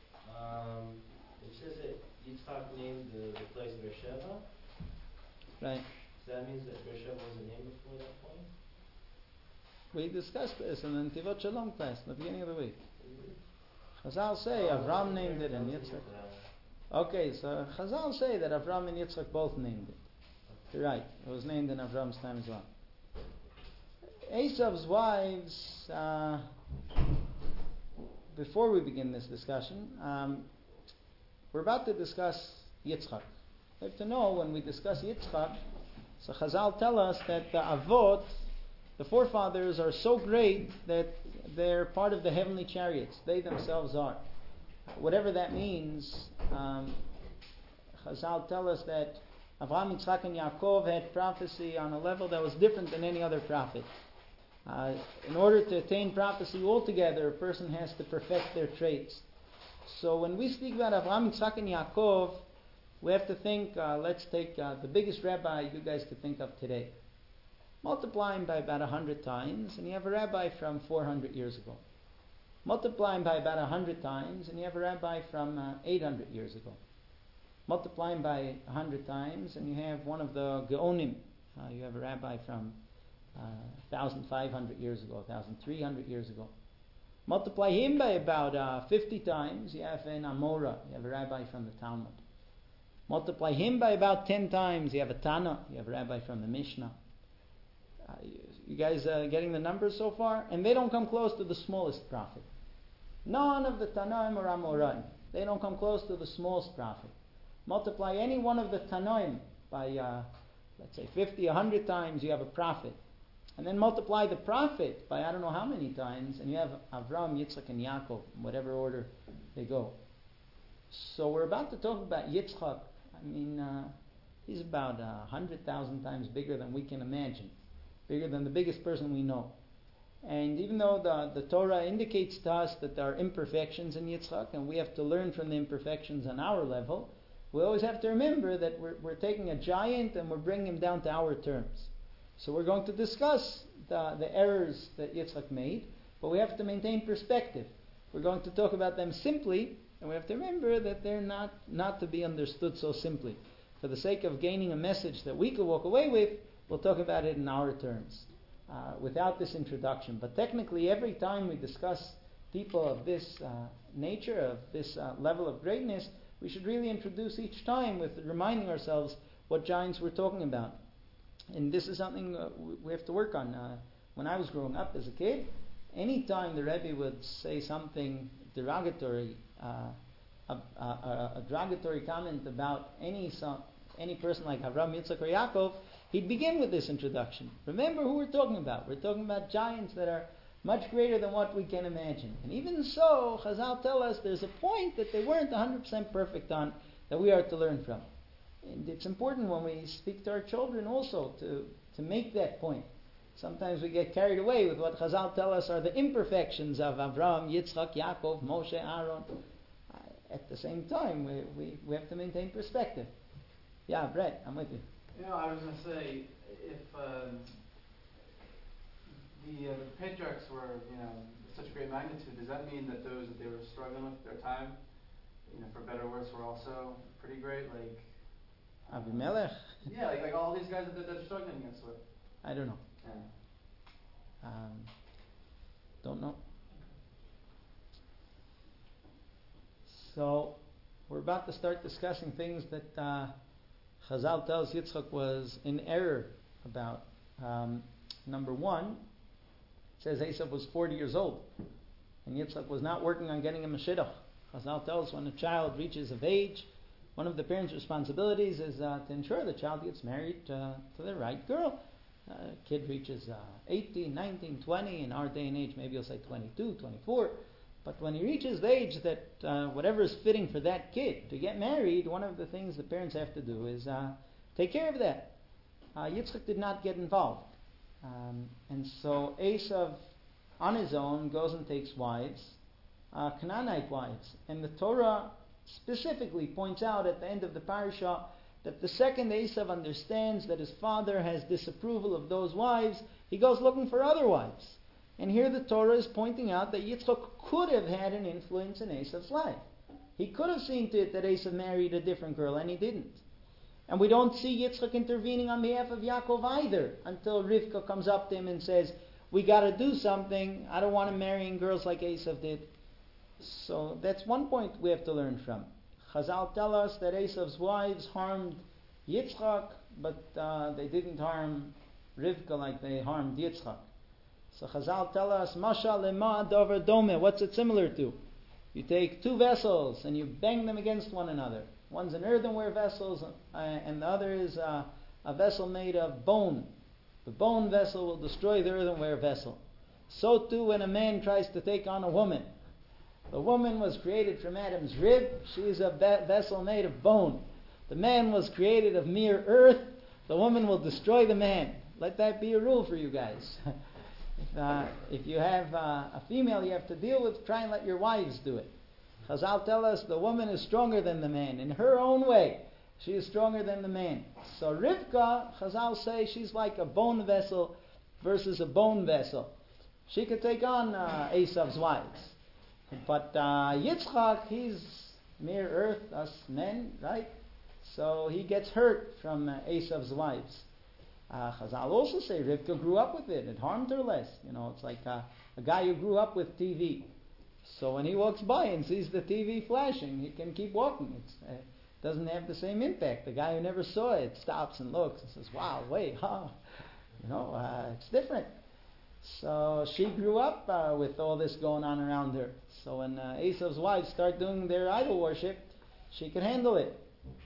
It says that Yitzchak named the place Beersheba. Right. So that means that Beersheba was a name before that point? We discussed this in the Netivot Shalom class in the beginning of the week. Chazal say Avram named it and Yitzchak. Okay, so Chazal say that Avram and Yitzchak both named it. You're right. It was named in Avram's time as well. Esav's wives, before we begin this discussion, we're about to discuss Yitzchak. We have to know when we discuss Yitzchak, so Chazal tell us that the Avot, the forefathers, are so great that they're part of the heavenly chariots. They themselves are. Whatever that means, Chazal tell us that Avraham, Yitzchak, and Yaakov had prophecy on a level that was different than any other prophet. In order to attain prophecy altogether, a person has to perfect their traits. So when we speak about Avraham, Yitzchak, and Yaakov, we have to think, let's take the biggest rabbi you guys could think of today. Multiply him by about 100 times, and you have a rabbi from 400 years ago. Multiply him by about 100 times, and you have a rabbi from 800 years ago. Multiply him by 100 times, and you have one of the Geonim. You have a rabbi from 1,500 years ago, 1,300 years ago. Multiply him by about 50 times, you have an Amora, you have a rabbi from the Talmud. Multiply him by about 10 times, you have a Tana, you have a rabbi from the Mishnah. You guys getting the numbers so far? And they don't come close to the smallest prophet. None of the Tanaim or Amoraim. They don't come close to the smallest prophet. Multiply any one of the Tanaim by, let's say, 50, 100 times, you have a prophet. And then multiply the prophet by I don't know how many times, and you have Avram, Yitzchak, and Yaakov, in whatever order they go. So we're about to talk about Yitzchak. I mean, he's about 100,000 times bigger than we can imagine. Bigger than the biggest person we know. And even though the Torah indicates to us that there are imperfections in Yitzchak, and we have to learn from the imperfections on our level, we always have to remember that we're taking a giant and we're bringing him down to our terms. So we're going to discuss the errors that Yitzchak made, but we have to maintain perspective. We're going to talk about them simply, and we have to remember that they're not to be understood so simply. For the sake of gaining a message that we could walk away with, we'll talk about it in our terms, without this introduction. But technically, every time we discuss people of this nature, of this level of greatness, we should really introduce each time with reminding ourselves what giants we're talking about. And this is something we have to work on. When I was growing up as a kid, any time the Rebbe would say something derogatory, a derogatory comment about any person like Avraham, Yitzchak, or Yaakov, he'd begin with this introduction. Remember who we're talking about. We're talking about giants that are much greater than what we can imagine. And even so, Chazal tell us there's a point that they weren't 100% perfect on that we are to learn from. And it's important when we speak to our children also to make that point. Sometimes we get carried away with what Chazal tell us are the imperfections of Avraham, Yitzchak, Yaakov, Moshe, Aaron. At the same time, we have to maintain perspective. Yeah, Brett, I'm with you. I was going to say, if the patriarchs were, such a great magnitude, does that mean that those that they were struggling with at their time, for better or worse, were also pretty great? Like Avimelech? Yeah, like all these guys that they're struggling against with. I don't know. Yeah. Don't know. So, we're about to start discussing things that Chazal tells Yitzchak was in error about. Number one, it says Esav was 40 years old, and Yitzchak was not working on getting him a shidduch. Chazal tells when a child reaches of age, one of the parents' responsibilities is to ensure the child gets married to the right girl. Kid reaches 18, 19, 20, in our day and age maybe you'll say 22, 24. But when he reaches the age that whatever is fitting for that kid to get married, one of the things the parents have to do is take care of that. Yitzchak did not get involved. And so Esav, on his own, goes and takes wives, Canaanite wives. And the Torah specifically points out at the end of the parasha that the second Esav understands that his father has disapproval of those wives, he goes looking for other wives. And here the Torah is pointing out that Yitzchak could have had an influence in Esav's life. He could have seen to it that Esav married a different girl, and he didn't. And we don't see Yitzchak intervening on behalf of Yaakov either, until Rivka comes up to him and says, we got to do something, I don't want him marrying girls like Esav did. So that's one point we have to learn from. Chazal tell us that Esav's wives harmed Yitzchak, but they didn't harm Rivka like they harmed Yitzchak. So Chazal tell us, Masha lema dover dome. What's it similar to? You take two vessels and you bang them against one another. One's an earthenware vessel and the other is a vessel made of bone. The bone vessel will destroy the earthenware vessel. So too when a man tries to take on a woman. The woman was created from Adam's rib. She is a vessel made of bone. The man was created of mere earth. The woman will destroy the man. Let that be a rule for you guys. If you have a female you have to deal with, try and let your wives do it. Chazal tell us the woman is stronger than the man. In her own way, she is stronger than the man. So Rivka, Chazal say, she's like a bone vessel versus a bone vessel. She could take on Esav's wives. But Yitzchak, he's mere earth, us men, right? So he gets hurt from Esav's wives. Chazal also say Rivka grew up with it. It harmed her less. It's like a guy who grew up with TV. So when he walks by and sees the TV flashing, he can keep walking. It doesn't have the same impact. The guy who never saw it stops and looks and says, wow, wait, it's different. So she grew up with all this going on around her. So when Esav's wives start doing their idol worship, she could handle it.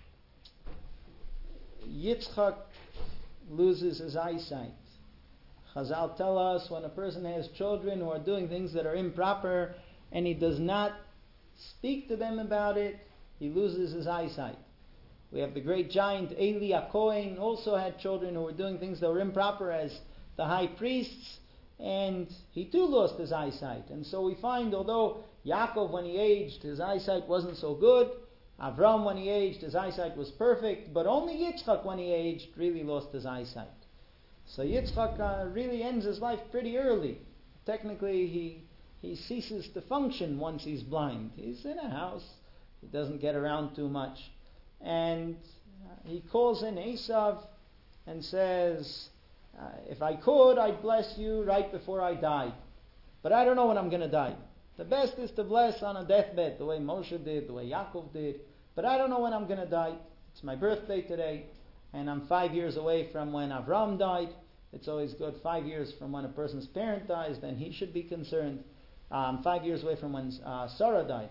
Yitzchak loses his eyesight. Chazal tell us when a person has children who are doing things that are improper and he does not speak to them about it, he loses his eyesight. We have the great giant Eli HaKohen, also had children who were doing things that were improper as the high priests, and he too lost his eyesight. And so we find, although Yaakov when he aged, his eyesight wasn't so good, Avram when he aged, his eyesight was perfect, but only Yitzchak when he aged really lost his eyesight. So Yitzchak really ends his life pretty early. Technically, he ceases to function once he's blind. He's in a house. He doesn't get around too much. And he calls in Esav and says, if I could, I'd bless you right before I died. But I don't know when I'm going to die. The best is to bless on a deathbed, the way Moshe did, the way Yaakov did. But I don't know when I'm going to die. It's my birthday today, and I'm 5 years away from when Avram died. It's always good 5 years from when a person's parent dies, then he should be concerned. 5 years away from when Sarah died,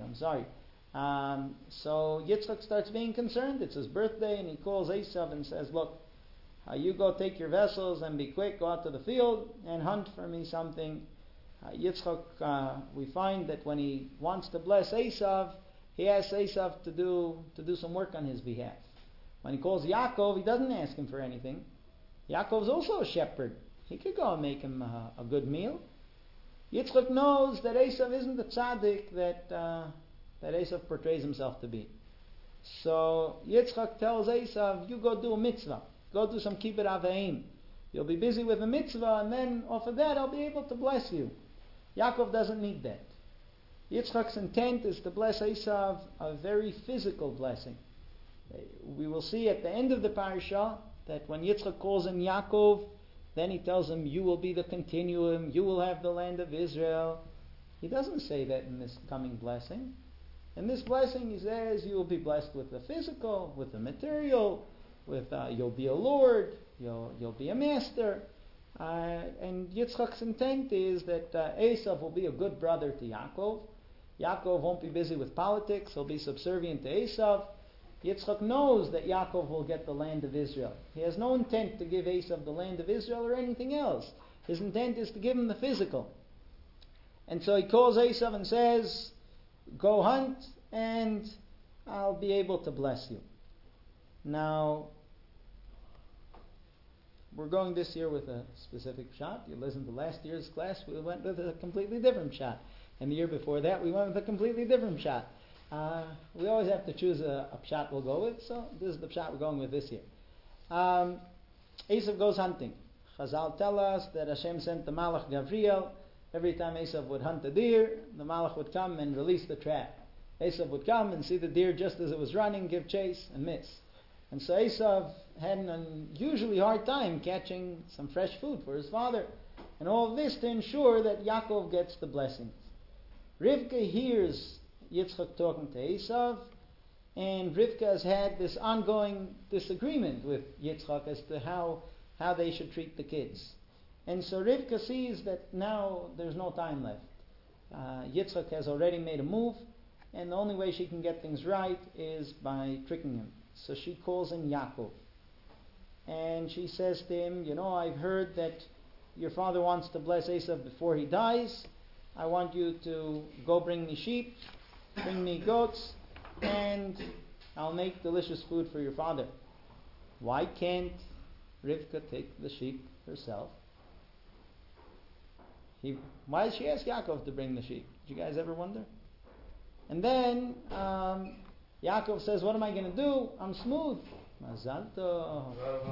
so Yitzchak starts being concerned. It's his birthday, and he calls Esav and says, look, you go take your vessels and be quick, go out to the field and hunt for me something. Yitzchak, we find that when he wants to bless Esav, he asks Esav to do some work on his behalf. When he calls Yaakov, he doesn't ask him for anything. Yaakov's also a shepherd. He could go and make him a good meal. Yitzchak knows that Esav isn't the tzaddik that Esav portrays himself to be. So Yitzchak tells Esav, you go do a mitzvah. Go do some kibbut aveim. You'll be busy with a mitzvah, and then off of that I'll be able to bless you. Yaakov doesn't need that. Yitzchak's intent is to bless Esav a very physical blessing. We will see at the end of the parasha that when Yitzchak calls in Yaakov, then he tells him, you will be the continuum, you will have the land of Israel. He doesn't say that in this coming blessing. In this blessing he says you will be blessed with the physical, with the material, with you'll be a lord, you'll be a master. And Yitzchak's intent is that Esav will be a good brother to Yaakov. Yaakov won't be busy with politics, he'll be subservient to Esav. Yitzchak knows that Yaakov will get the land of Israel. He has no intent to give Esav the land of Israel or anything else. His intent is to give him the physical. And so he calls Esav and says, go hunt and I'll be able to bless you. Now, we're going this year with a specific shot. You listened to last year's class, we went with a completely different shot. And the year before that, we went with a completely different shot. We always have to choose a pshat we'll go with, so this is the pshat we're going with this year. Esav goes hunting. Chazal tell us that Hashem sent the Malach Gavriel. Every time Esav would hunt a deer, the Malach would come and release the trap. Esav would come and see the deer just as it was running, give chase, and miss. And so Esav had an unusually hard time catching some fresh food for his father. And all of this to ensure that Yaakov gets the blessings. Rivka hears Yitzchak talking to Esav, and Rivka has had this ongoing disagreement with Yitzchak as to how they should treat the kids. And so Rivka sees that now there's no time left. Yitzchak has already made a move, and the only way she can get things right is by tricking him. So she calls in Yaakov. And she says to him, I've heard that your father wants to bless Esav before he dies. I want you to go bring me sheep, bring me goats, and I'll make delicious food for your father. Why can't Rivka take the sheep herself? Why does she ask Yaakov to bring the sheep? Did you guys ever wonder? And then Yaakov says, what am I going to do? I'm smooth. Mazal tov.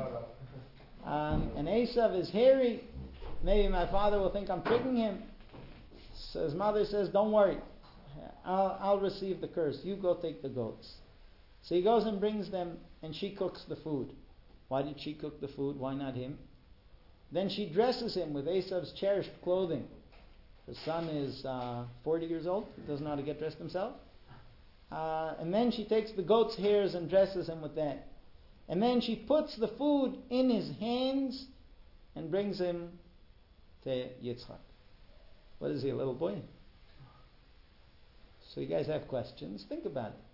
And Esav is hairy. Maybe my father will think I'm tricking him. So his mother says, don't worry. I'll receive the curse. You go take the goats. So he goes and brings them, and she cooks the food. Why did she cook the food? Why not him? Then she dresses him with Esav's cherished clothing. Her son is 40 years old. He doesn't know how to get dressed himself. And then she takes the goat's hairs and dresses him with that. And then she puts the food in his hands and brings him to Yitzchak. What is he, a little boy? So you guys have questions. Think about it.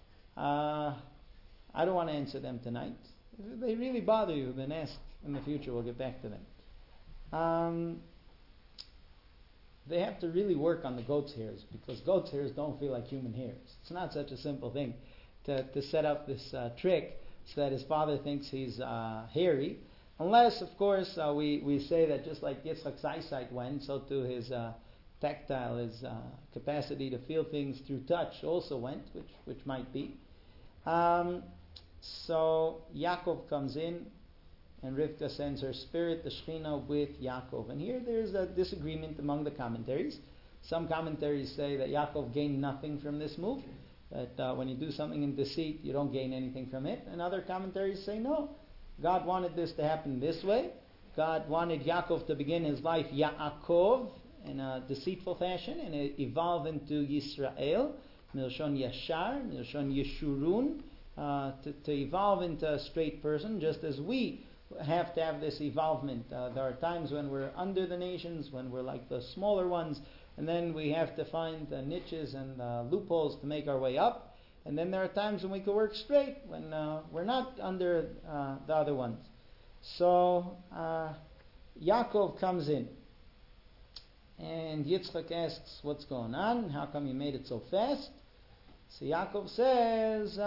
I don't want to answer them tonight. If they really bother you, then ask in the future. We'll get back to them. They have to really work on the goat's hairs, because goat's hairs don't feel like human hairs. It's not such a simple thing to set up this trick so that his father thinks he's hairy. Unless, of course, we say that just like Yitzchak's eyesight went, so too his tactile, his capacity to feel things through touch also went, which might be. So Yaakov comes in, and Rivka sends her spirit, the Shekhinah, with Yaakov. And here there's a disagreement among the commentaries. Some commentaries say that Yaakov gained nothing from this move, that when you do something in deceit, you don't gain anything from it. And other commentaries say no, God wanted this to happen this way. God wanted Yaakov to begin his life Yaakov in a deceitful fashion and evolve into Yisrael, Milshon Yashar, Milshon Yeshurun, to evolve into a straight person, just as we have to have this evolvement. There are times when we're under the nations, when we're like the smaller ones, and then we have to find niches and loopholes to make our way up. And then there are times when we can work straight, when we're not under the other ones. So Yaakov comes in, and Yitzchak asks, what's going on? How come you made it so fast? So Yaakov says,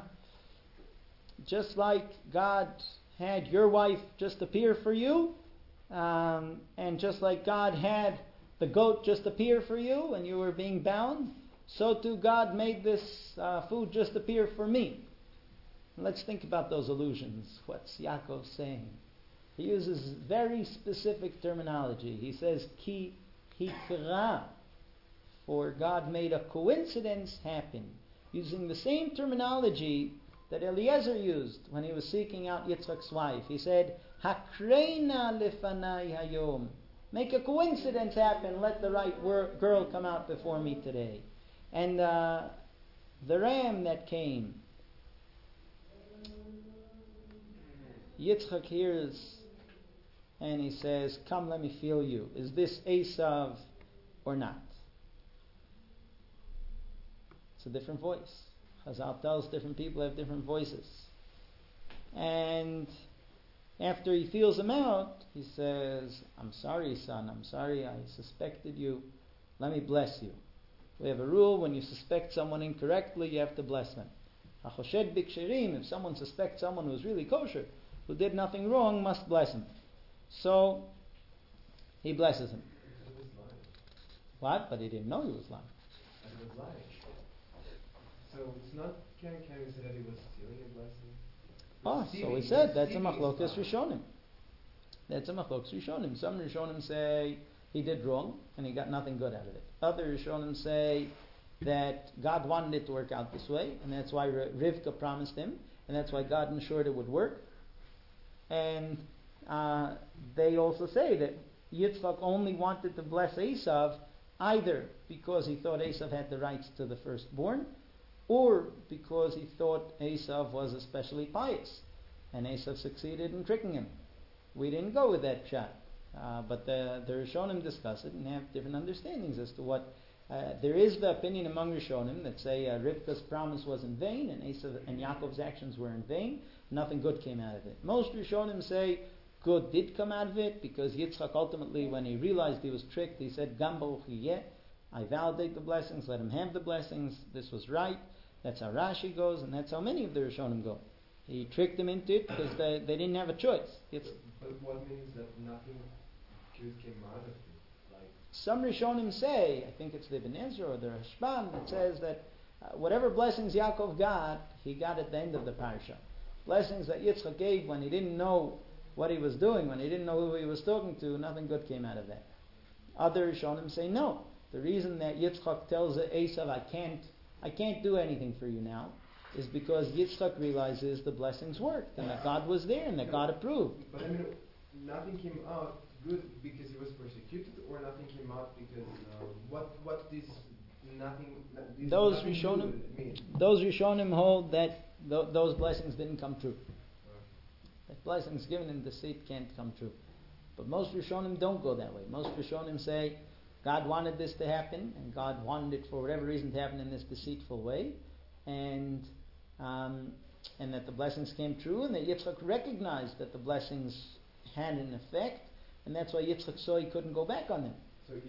just like God had your wife just appear for you, and just like God had the goat just appear for you and you were being bound, so too God made this food just appear for me. Let's think about those allusions. What's Yaakov saying? He uses very specific terminology. He says, Ki hikra, for God made a coincidence happen. Using the same terminology that Eliezer used when he was seeking out Yitzchak's wife. He said, Hakreina lefanai hayom. Make a coincidence happen. Let the right girl come out before me today. And the ram that came, Yitzchak hears and he says, come, let me feel you. Is this Esav or not? It's a different voice. Chazal tells different people have different voices. And after he feels him out, he says, I'm sorry, son. I'm sorry I suspected you. Let me bless you. We have a rule, when you suspect someone incorrectly, you have to bless them. HaChoshed b'ksherim, if someone suspects someone who's really kosher, who did nothing wrong, must bless him. So, he blesses him. He was lying. What? But he didn't know he was lying. And he was lying. So it's not, can we say that he was stealing a blessing? Oh, so we said that's a machlokas rishonim. That's a machlokas rishonim. Some rishonim say he did wrong and he got nothing good out of it. Other rishonim say that God wanted it to work out this way, and that's why Rivka promised him, and that's why God ensured it would work. And they also say that Yitzchak only wanted to bless Esav either because he thought Esav had the rights to the firstborn, or because he thought Esav was especially pious, and Esav succeeded in tricking him. We didn't go with that shot, but the Rishonim discuss it and have different understandings as to what. There is the opinion among Rishonim that say Rivka's promise was in vain and Esav and Yaakov's actions were in vain. Nothing good came out of it. Most Rishonim say good did come out of it, because Yitzchak ultimately, when he realized he was tricked, he said, Gam baruch yeh, I validate the blessings, let him have the blessings, this was right. That's how Rashi goes, and that's how many of the Rishonim go. He tricked them into it because they didn't have a choice. But what means that nothing good came out of it? Like, some Rishonim say, I think it's the Ibn Ezra or the Rashbam, that says that whatever blessings Yaakov got, he got at the end of the parasha. Blessings that Yitzchak gave when he didn't know what he was doing, when he didn't know who he was talking to, nothing good came out of that. Other Rishonim say no. The reason that Yitzchak tells Esav, I can't do anything for you now, is because Yitzchak realizes the blessings worked and that God was there and that God approved. but I mean, nothing came out good because he was persecuted, or nothing came out because what this nothing? This Those nothing Rishonim, good mean? those Rishonim hold that those blessings didn't come true. That blessings given in deceit can't come true. But most Rishonim don't go that way. Most Rishonim say God wanted this to happen, and God wanted it for whatever reason to happen in this deceitful way, and that the blessings came true, and that Yitzchak recognized that the blessings had an effect, and that's why Yitzchak saw he couldn't go back on them. So if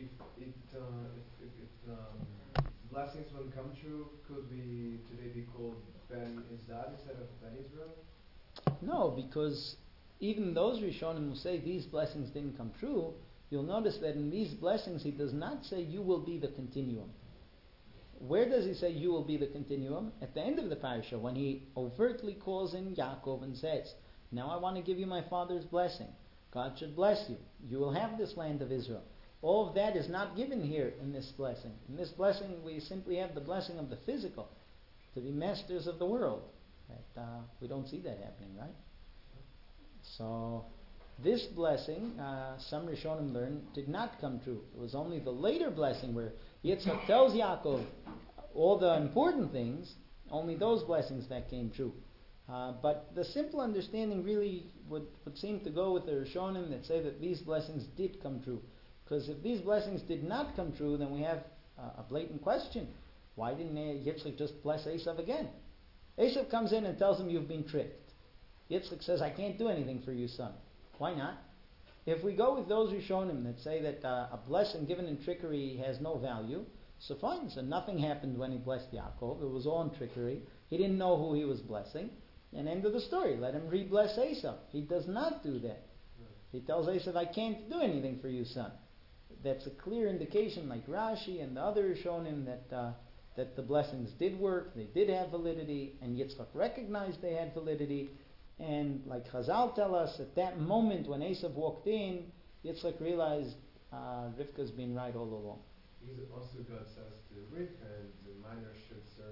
blessings wouldn't come true, could we today be called Ben Izdad instead of Ben Israel? No, because even those Rishonim who say these blessings didn't come true, you'll notice that in these blessings he does not say you will be the continuum. Where does he say you will be the continuum? At the end of the parasha, when he overtly calls in Yaakov and says, Now I want to give you my father's blessing. God should bless you. You will have this land of Israel. All of that is not given here in this blessing. In this blessing, we simply have the blessing of the physical, to be masters of the world. We don't see that happening, right? So, this blessing, some Rishonim learn, did not come true. It was only the later blessing where Yitzchak tells Yaakov all the important things, only those blessings that came true. But the simple understanding really would seem to go with the Rishonim that say that these blessings did come true. Because if these blessings did not come true, then we have a blatant question. Why didn't Yitzchak just bless Esav again? Esav comes in and tells him, you've been tricked. Yitzchak says, I can't do anything for you, son. Why not? If we go with those Rishonim that say that a blessing given in trickery has no value, so fine. So nothing happened when he blessed Yaakov. It was all in trickery. He didn't know who he was blessing. And end of the story. Let him re-bless Esav. He does not do that. He tells Esav, I can't do anything for you, son. That's a clear indication, like Rashi and the other Rishonim, that the blessings did work, they did have validity, and Yitzchak recognized they had validity. And like Chazal tell us, at that moment when Esav walked in, Yitzchak realized Rivka's been right all along. He's also God says to Rivka, and the minor should serve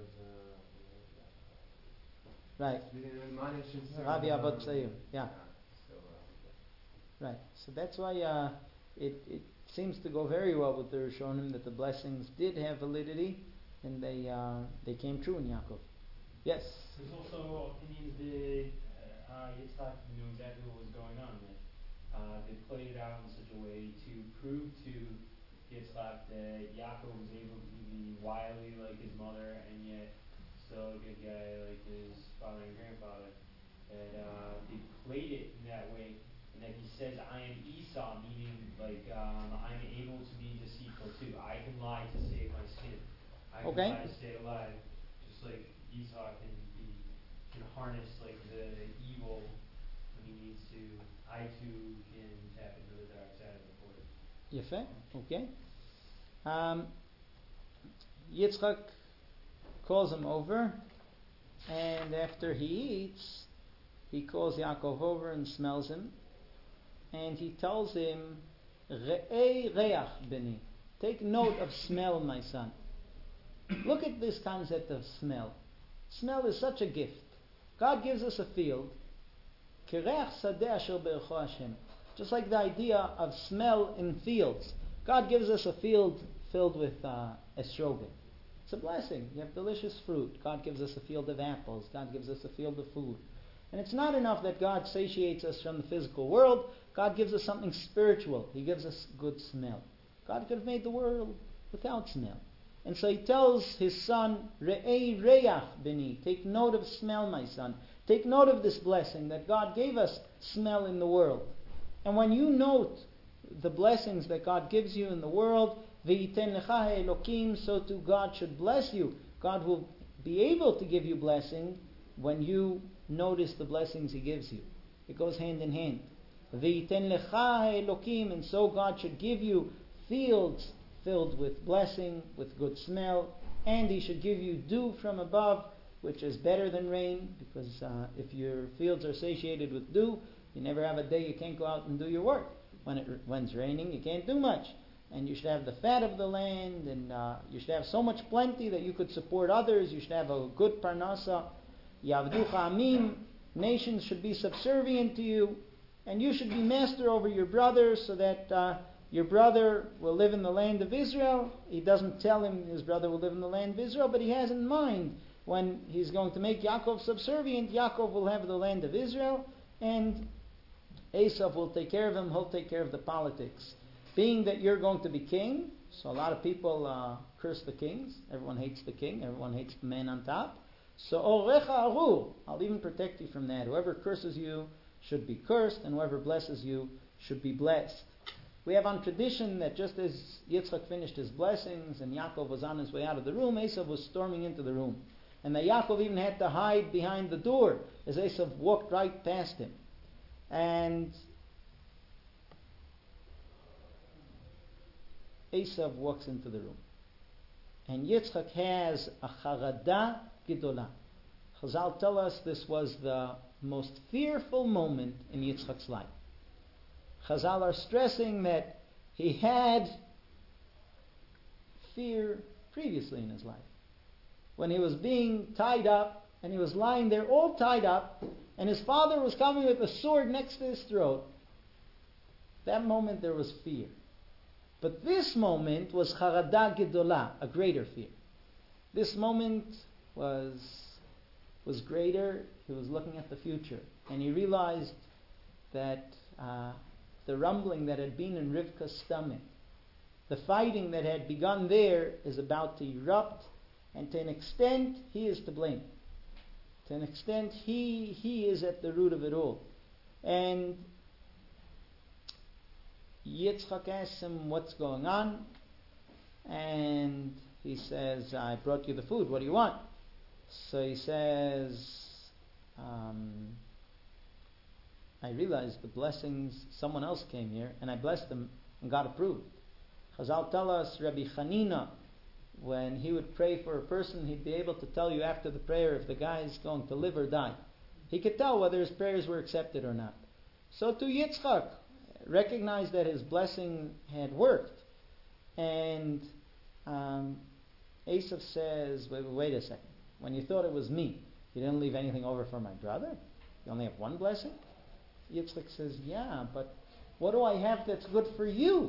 right. The minor should serve Ravi Abot Seir. Yeah. So, Right. So that's why it seems to go very well with the Rishonim that the blessings did have validity, and they came true in Yaakov. Yes. There's also opinions that Yitzchak knew exactly what was going on. That they played it out in such a way to prove to Yitzchak that Yaakov was able to be wily like his mother and yet still a good guy like his father and grandfather. That they played it in that way, and that he says, I am Esau, meaning like I'm able to be deceitful too. I can lie to save my skin. I can lie to stay alive, just like Esau can harness like the evil when he needs to. I too can tap into the dark side of the force. Yefeh. Okay. Yitzchak calls him over, and after he eats, he calls Yaakov over and smells him, and he tells him, Re'ei reach beni. Take note of smell, my son. Look at this concept of smell. Smell is such a gift. God gives us a field, Kereach sadeh asher be'echo Hashem. Just like the idea of smell in fields. God gives us a field filled with estrogen. It's a blessing. You have delicious fruit. God gives us a field of apples. God gives us a field of food. And it's not enough that God satiates us from the physical world. God gives us something spiritual. He gives us good smell. God could have made the world without smell. And so he tells his son, Re'ei reach beni. Take note of smell, my son. Take note of this blessing that God gave us smell in the world. And when you note the blessings that God gives you in the world, V'yiten lecha Elokim, so too God should bless you. God will be able to give you blessing when you notice the blessings He gives you. It goes hand in hand. V'yiten lecha Elokim, and so God should give you fields filled with blessing, with good smell, and He should give you dew from above, which is better than rain, because if your fields are satiated with dew, you never have a day you can't go out and do your work. When it's raining, you can't do much. And you should have the fat of the land, and you should have so much plenty that you could support others. You should have a good parnasa. Yavducha amim, nations should be subservient to you, and you should be master over your brother, so that your brother will live in the land of Israel. He doesn't tell him his brother will live in the land of Israel, but he has in mind when he's going to make Yaakov subservient, Yaakov will have the land of Israel, and Esav will take care of him. He'll take care of the politics. Being that you're going to be king, so a lot of people curse the kings. Everyone hates the king. Everyone hates the man on top. So, Orecha Arur, I'll even protect you from that. Whoever curses you should be cursed, and whoever blesses you should be blessed. We have on tradition that just as Yitzchak finished his blessings and Yaakov was on his way out of the room, Esav was storming into the room. And that Yaakov even had to hide behind the door as Esav walked right past him. And Esav walks into the room. And Yitzchak has a charada gidola. Chazal tell us this was the most fearful moment in Yitzchak's life. Chazal are stressing that he had fear previously in his life. When he was being tied up, and he was lying there all tied up, and his father was coming with a sword next to his throat, that moment there was fear. But this moment was charada gedola, a greater fear. This moment was greater. He was looking at the future, and he realized that the rumbling that had been in Rivka's stomach, the fighting that had begun there, is about to erupt, and to an extent he is to blame. To an extent he is at the root of it all. And Yitzchak asks him what's going on, and he says, I brought you the food, what do you want? So he says, I realized the blessings, someone else came here, and I blessed them, and God approved. Chazal tell us, Rabbi Chanina, when he would pray for a person, he'd be able to tell you after the prayer if the guy is going to live or die. He could tell whether his prayers were accepted or not. So to Yitzchak, recognized that his blessing had worked. And Esav says, wait a second. When you thought it was me, you didn't leave anything over for my brother? You only have one blessing? Yitzchak says, yeah, but what do I have that's good for you?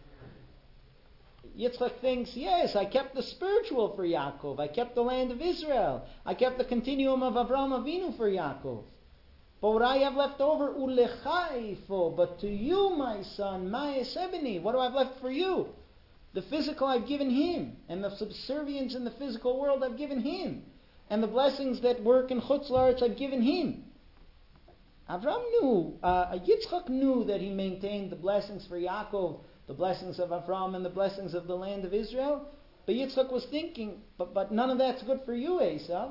Yitzchak thinks, yes, I kept the spiritual for Yaakov. I kept the land of Israel. I kept the continuum of Avraham Avinu for Yaakov. But what I have left over, ulechaifo, but to you, my son, ma'es ebeni, what do I have left for you? The physical I've given him, and the subservience in the physical world I've given him, and the blessings that work in Chutz La'aretz I've given him. Avraham knew, Yitzchak knew that he maintained the blessings for Yaakov, the blessings of Avraham, and the blessings of the land of Israel. But Yitzchak was thinking, but none of that's good for you, Esav.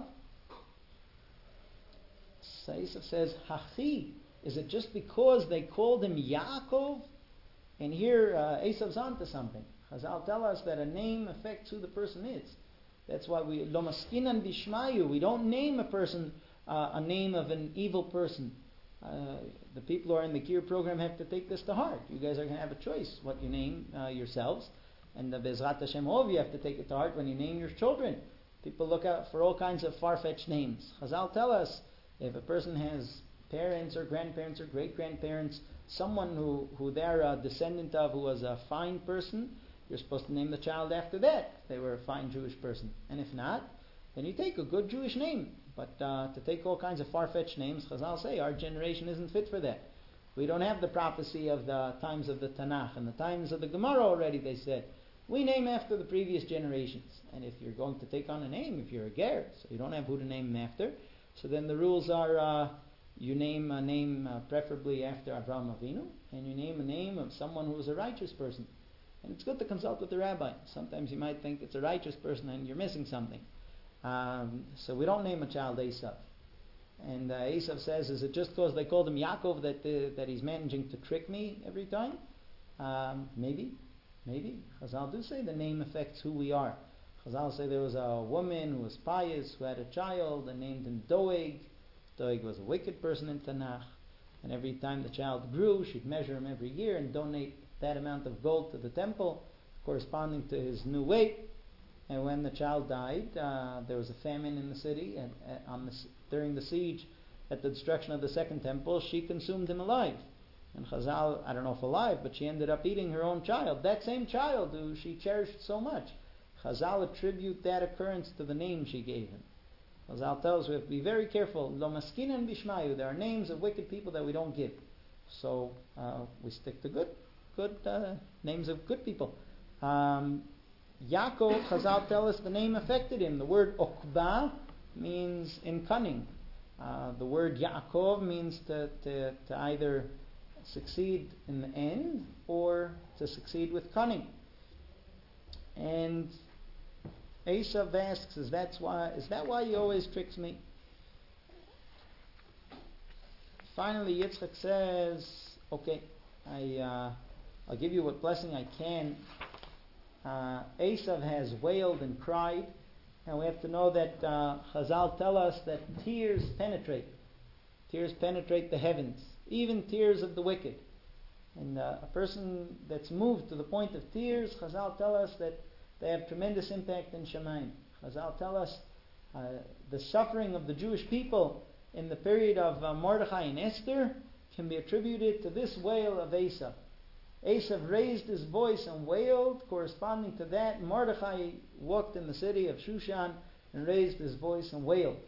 So Esav says, Hachi, is it just because they called him Yaakov? And here Esav's onto something. Chazal tell us that a name affects who the person is. That's why we lo maskinan bishmayu. We don't name a person a name of an evil person. The people who are in the Gear program have to take this to heart. You guys are going to have a choice what you name yourselves. And the Bezrat Hashem Hov, you have to take it to heart when you name your children. People look out for all kinds of far-fetched names. Chazal tell us, if a person has parents or grandparents or great-grandparents, someone who they're a descendant of who was a fine person, you're supposed to name the child after that, if they were a fine Jewish person. And if not, then you take a good Jewish name. But to take all kinds of far-fetched names, Chazal say, our generation isn't fit for that. We don't have the prophecy of the times of the Tanakh and the times of the Gemara already, they said. We name after the previous generations. And if you're going to take on a name, if you're a ger, so you don't have who to name him after, so then the rules are you name a name preferably after Avraham Avinu, and you name a name of someone who is a righteous person. And it's good to consult with the rabbi. Sometimes you might think it's a righteous person and you're missing something. So we don't name a child Esav. And Esav says, is it just because they called him Yaakov that he's managing to trick me every time? Maybe. Chazal do say the name affects who we are. Chazal say there was a woman who was pious, who had a child, and named him Doeg. Doeg was a wicked person in Tanakh. And every time the child grew, she'd measure him every year and donate that amount of gold to the temple, corresponding to his new weight. And when the child died, there was a famine in the city, and during the siege, at the destruction of the second temple, she consumed him alive. And Chazal, I don't know if alive, but she ended up eating her own child, that same child who she cherished so much. Chazal attribute that occurrence to the name she gave him. Chazal tells us we have to be very careful. Lo maskinan bishmayu. There are names of wicked people that we don't give. So we stick to good names of good people. Yaakov, Chazal tell us the name affected him. The word okba means in cunning. The word Yaakov means to either succeed in the end or to succeed with cunning. And Esav asks, is that why he always tricks me? Finally, Yitzchak says, okay, I'll give you what blessing I can. Esav has wailed and cried, and we have to know that Chazal tell us that tears penetrate. Tears penetrate the heavens, even tears of the wicked. And a person that's moved to the point of tears, Chazal tell us that they have tremendous impact in Shamayim. Chazal tell us the suffering of the Jewish people in the period of Mordechai and Esther can be attributed to this wail of Esav. Esav raised his voice and wailed. Corresponding to that, Mordechai walked in the city of Shushan and raised his voice and wailed.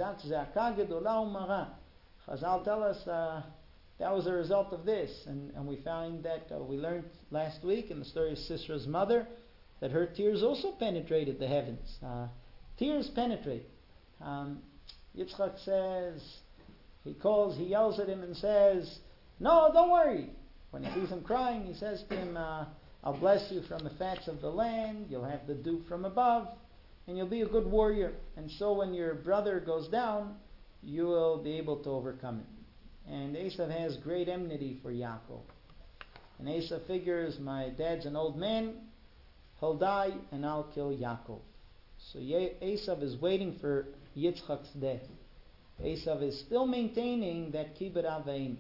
Chazal tell us that was a result of this, and we found that we learned last week in the story of Sisera's mother that her tears also penetrated the heavens. Tears penetrate. Yitzchak says, he yells at him and says, "No, don't worry." When he sees him crying, he says to him, "I'll bless you from the fats of the land, you'll have the dew from above, and you'll be a good warrior. And so when your brother goes down, you will be able to overcome it." And Esav has great enmity for Yaakov. And Esav figures, my dad's an old man, he'll die, and I'll kill Yaakov. So Esav is waiting for Yitzchak's death. Esav is still maintaining that kibbud aveim.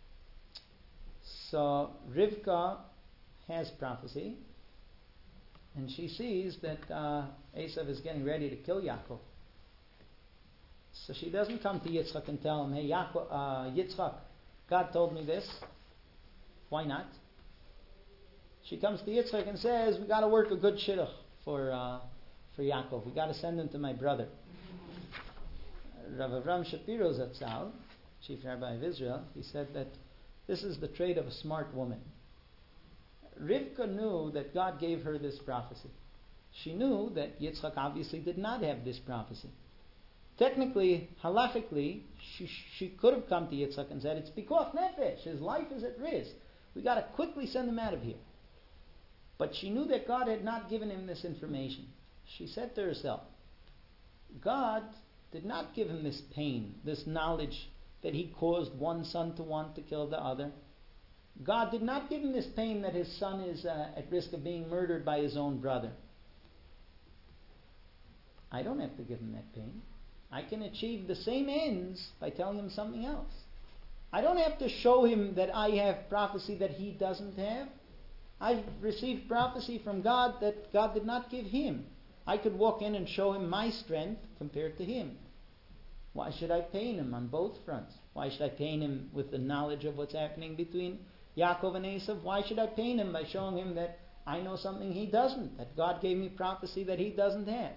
So Rivka has prophecy, and she sees that Esav is getting ready to kill Yaakov. So she doesn't come to Yitzchak and tell him, "Hey, Yitzchak, God told me this. Why not?" She comes to Yitzchak and says, "We got to work a good shidduch for Yaakov. We got to send him to my brother." Rav Avram Shapiro Zatzal, chief rabbi of Israel, he said that this is the trait of a smart woman. Rivka knew that God gave her this prophecy. She knew that Yitzchak obviously did not have this prophecy. Technically, halachically, she could have come to Yitzchak and said, "It's pikuach nefesh. His life is at risk. We got to quickly send him out of here." But she knew that God had not given him this information. She said to herself, God did not give him this pain, this knowledge that he caused one son to want to kill the other. God did not give him this pain that his son is at risk of being murdered by his own brother. I don't have to give him that pain. I can achieve the same ends by telling him something else. I don't have to show him that I have prophecy that he doesn't have. I've received prophecy from God that God did not give him. I could walk in and show him my strength compared to him. Why should I pain him on both fronts? Why should I pain him with the knowledge of what's happening between Yaakov and Esav? Why should I pain him by showing him that I know something he doesn't, that God gave me prophecy that he doesn't have?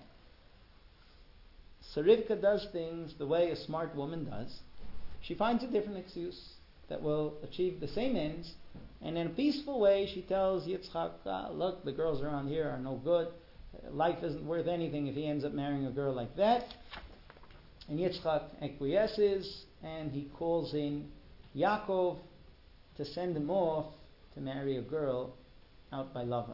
So Rivka does things the way a smart woman does. She finds a different excuse that will achieve the same ends, and in a peaceful way she tells Yitzchak, "Look, the girls around here are no good. Life isn't worth anything if he ends up marrying a girl like that." And Yitzchak acquiesces, and he calls in Yaakov to send him off to marry a girl out by Lavan.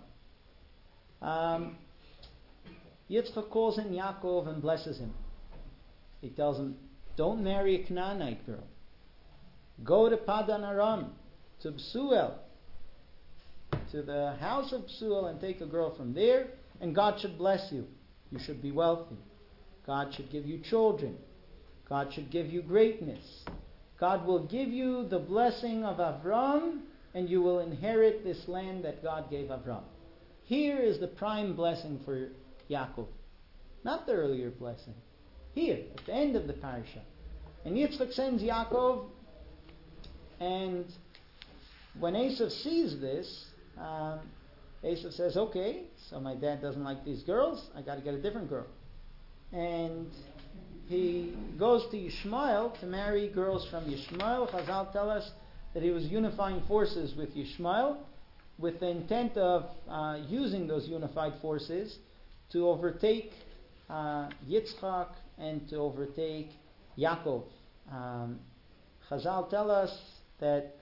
Yitzchak calls in Yaakov and blesses him. He tells him, "Don't marry a Canaanite girl. Go to Padan Aram, to Bsuel, to the house of Bsuel, and take a girl from there, and God should bless you. You should be wealthy. God should give you children. God should give you greatness. God will give you the blessing of Avram, and you will inherit this land that God gave Avram." Here is the prime blessing for Yaakov. Not the earlier blessing. Here, at the end of the parasha. And Yitzchak sends Yaakov, and when Esav sees this, Esav says, "Okay, so my dad doesn't like these girls, I got to get a different girl." And he goes to Yishmael to marry girls from Yishmael. Chazal tell us that he was unifying forces with Yishmael with the intent of using those unified forces to overtake Yitzchak and to overtake Yaakov. Chazal tell us that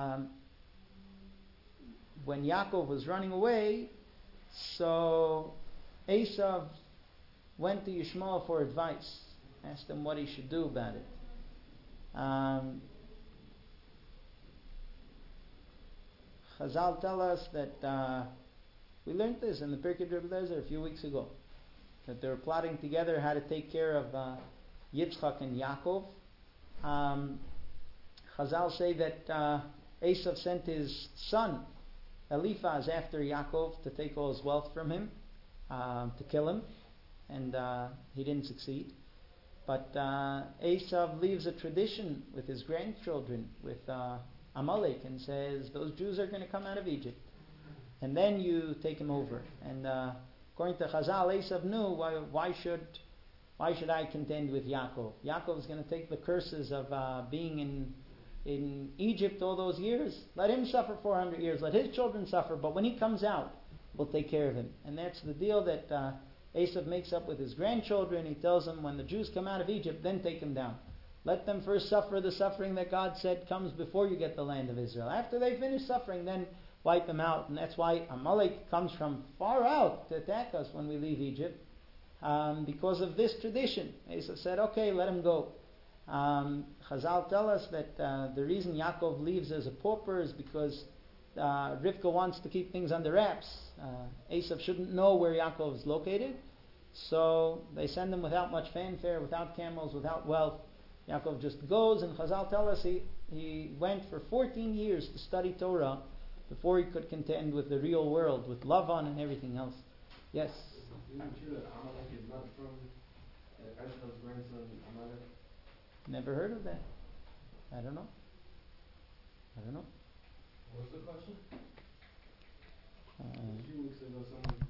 when Yaakov was running away, so Esav went to Yishmael for advice, asked him what he should do about it. Chazal tell us that we learned this in the Pirkei Rebbe Lezer a few weeks ago, that they were plotting together how to take care of Yitzchak and Yaakov. Chazal say that Esav sent his son Eliphaz after Yaakov to take all his wealth from him, to kill him, and he didn't succeed. But Esav leaves a tradition with his grandchildren, with Amalek, and says, those Jews are going to come out of Egypt, and then you take him over. And according to Chazal, Esav knew, why should I contend with Yaakov? Yaakov is going to take the curses of being in Egypt all those years. Let him suffer 400 years. Let his children suffer. But when he comes out, we'll take care of him. And that's the deal that Esav makes up with his grandchildren. He tells them, when the Jews come out of Egypt, then take them down. Let them first suffer the suffering that God said comes before you get the land of Israel. After they finish suffering, then wipe them out. And that's why Amalek comes from far out to attack us when we leave Egypt. Because of this tradition. Esav said, okay, let him go. Chazal tell us that the reason Yaakov leaves as a pauper is because Rivka wants to keep things under wraps. Esav shouldn't know where Yaakov is located, so they send him without much fanfare, without camels, without wealth. Yaakov just goes, and Chazal tell us he went for 14 years to study Torah before he could contend with the real world, with Lavan and everything else. Yes? Isn't it true that Amalek is not from Esav's grandson Amalek? Never heard of that. I don't know. What was the question? Uh, A few weeks ago, someone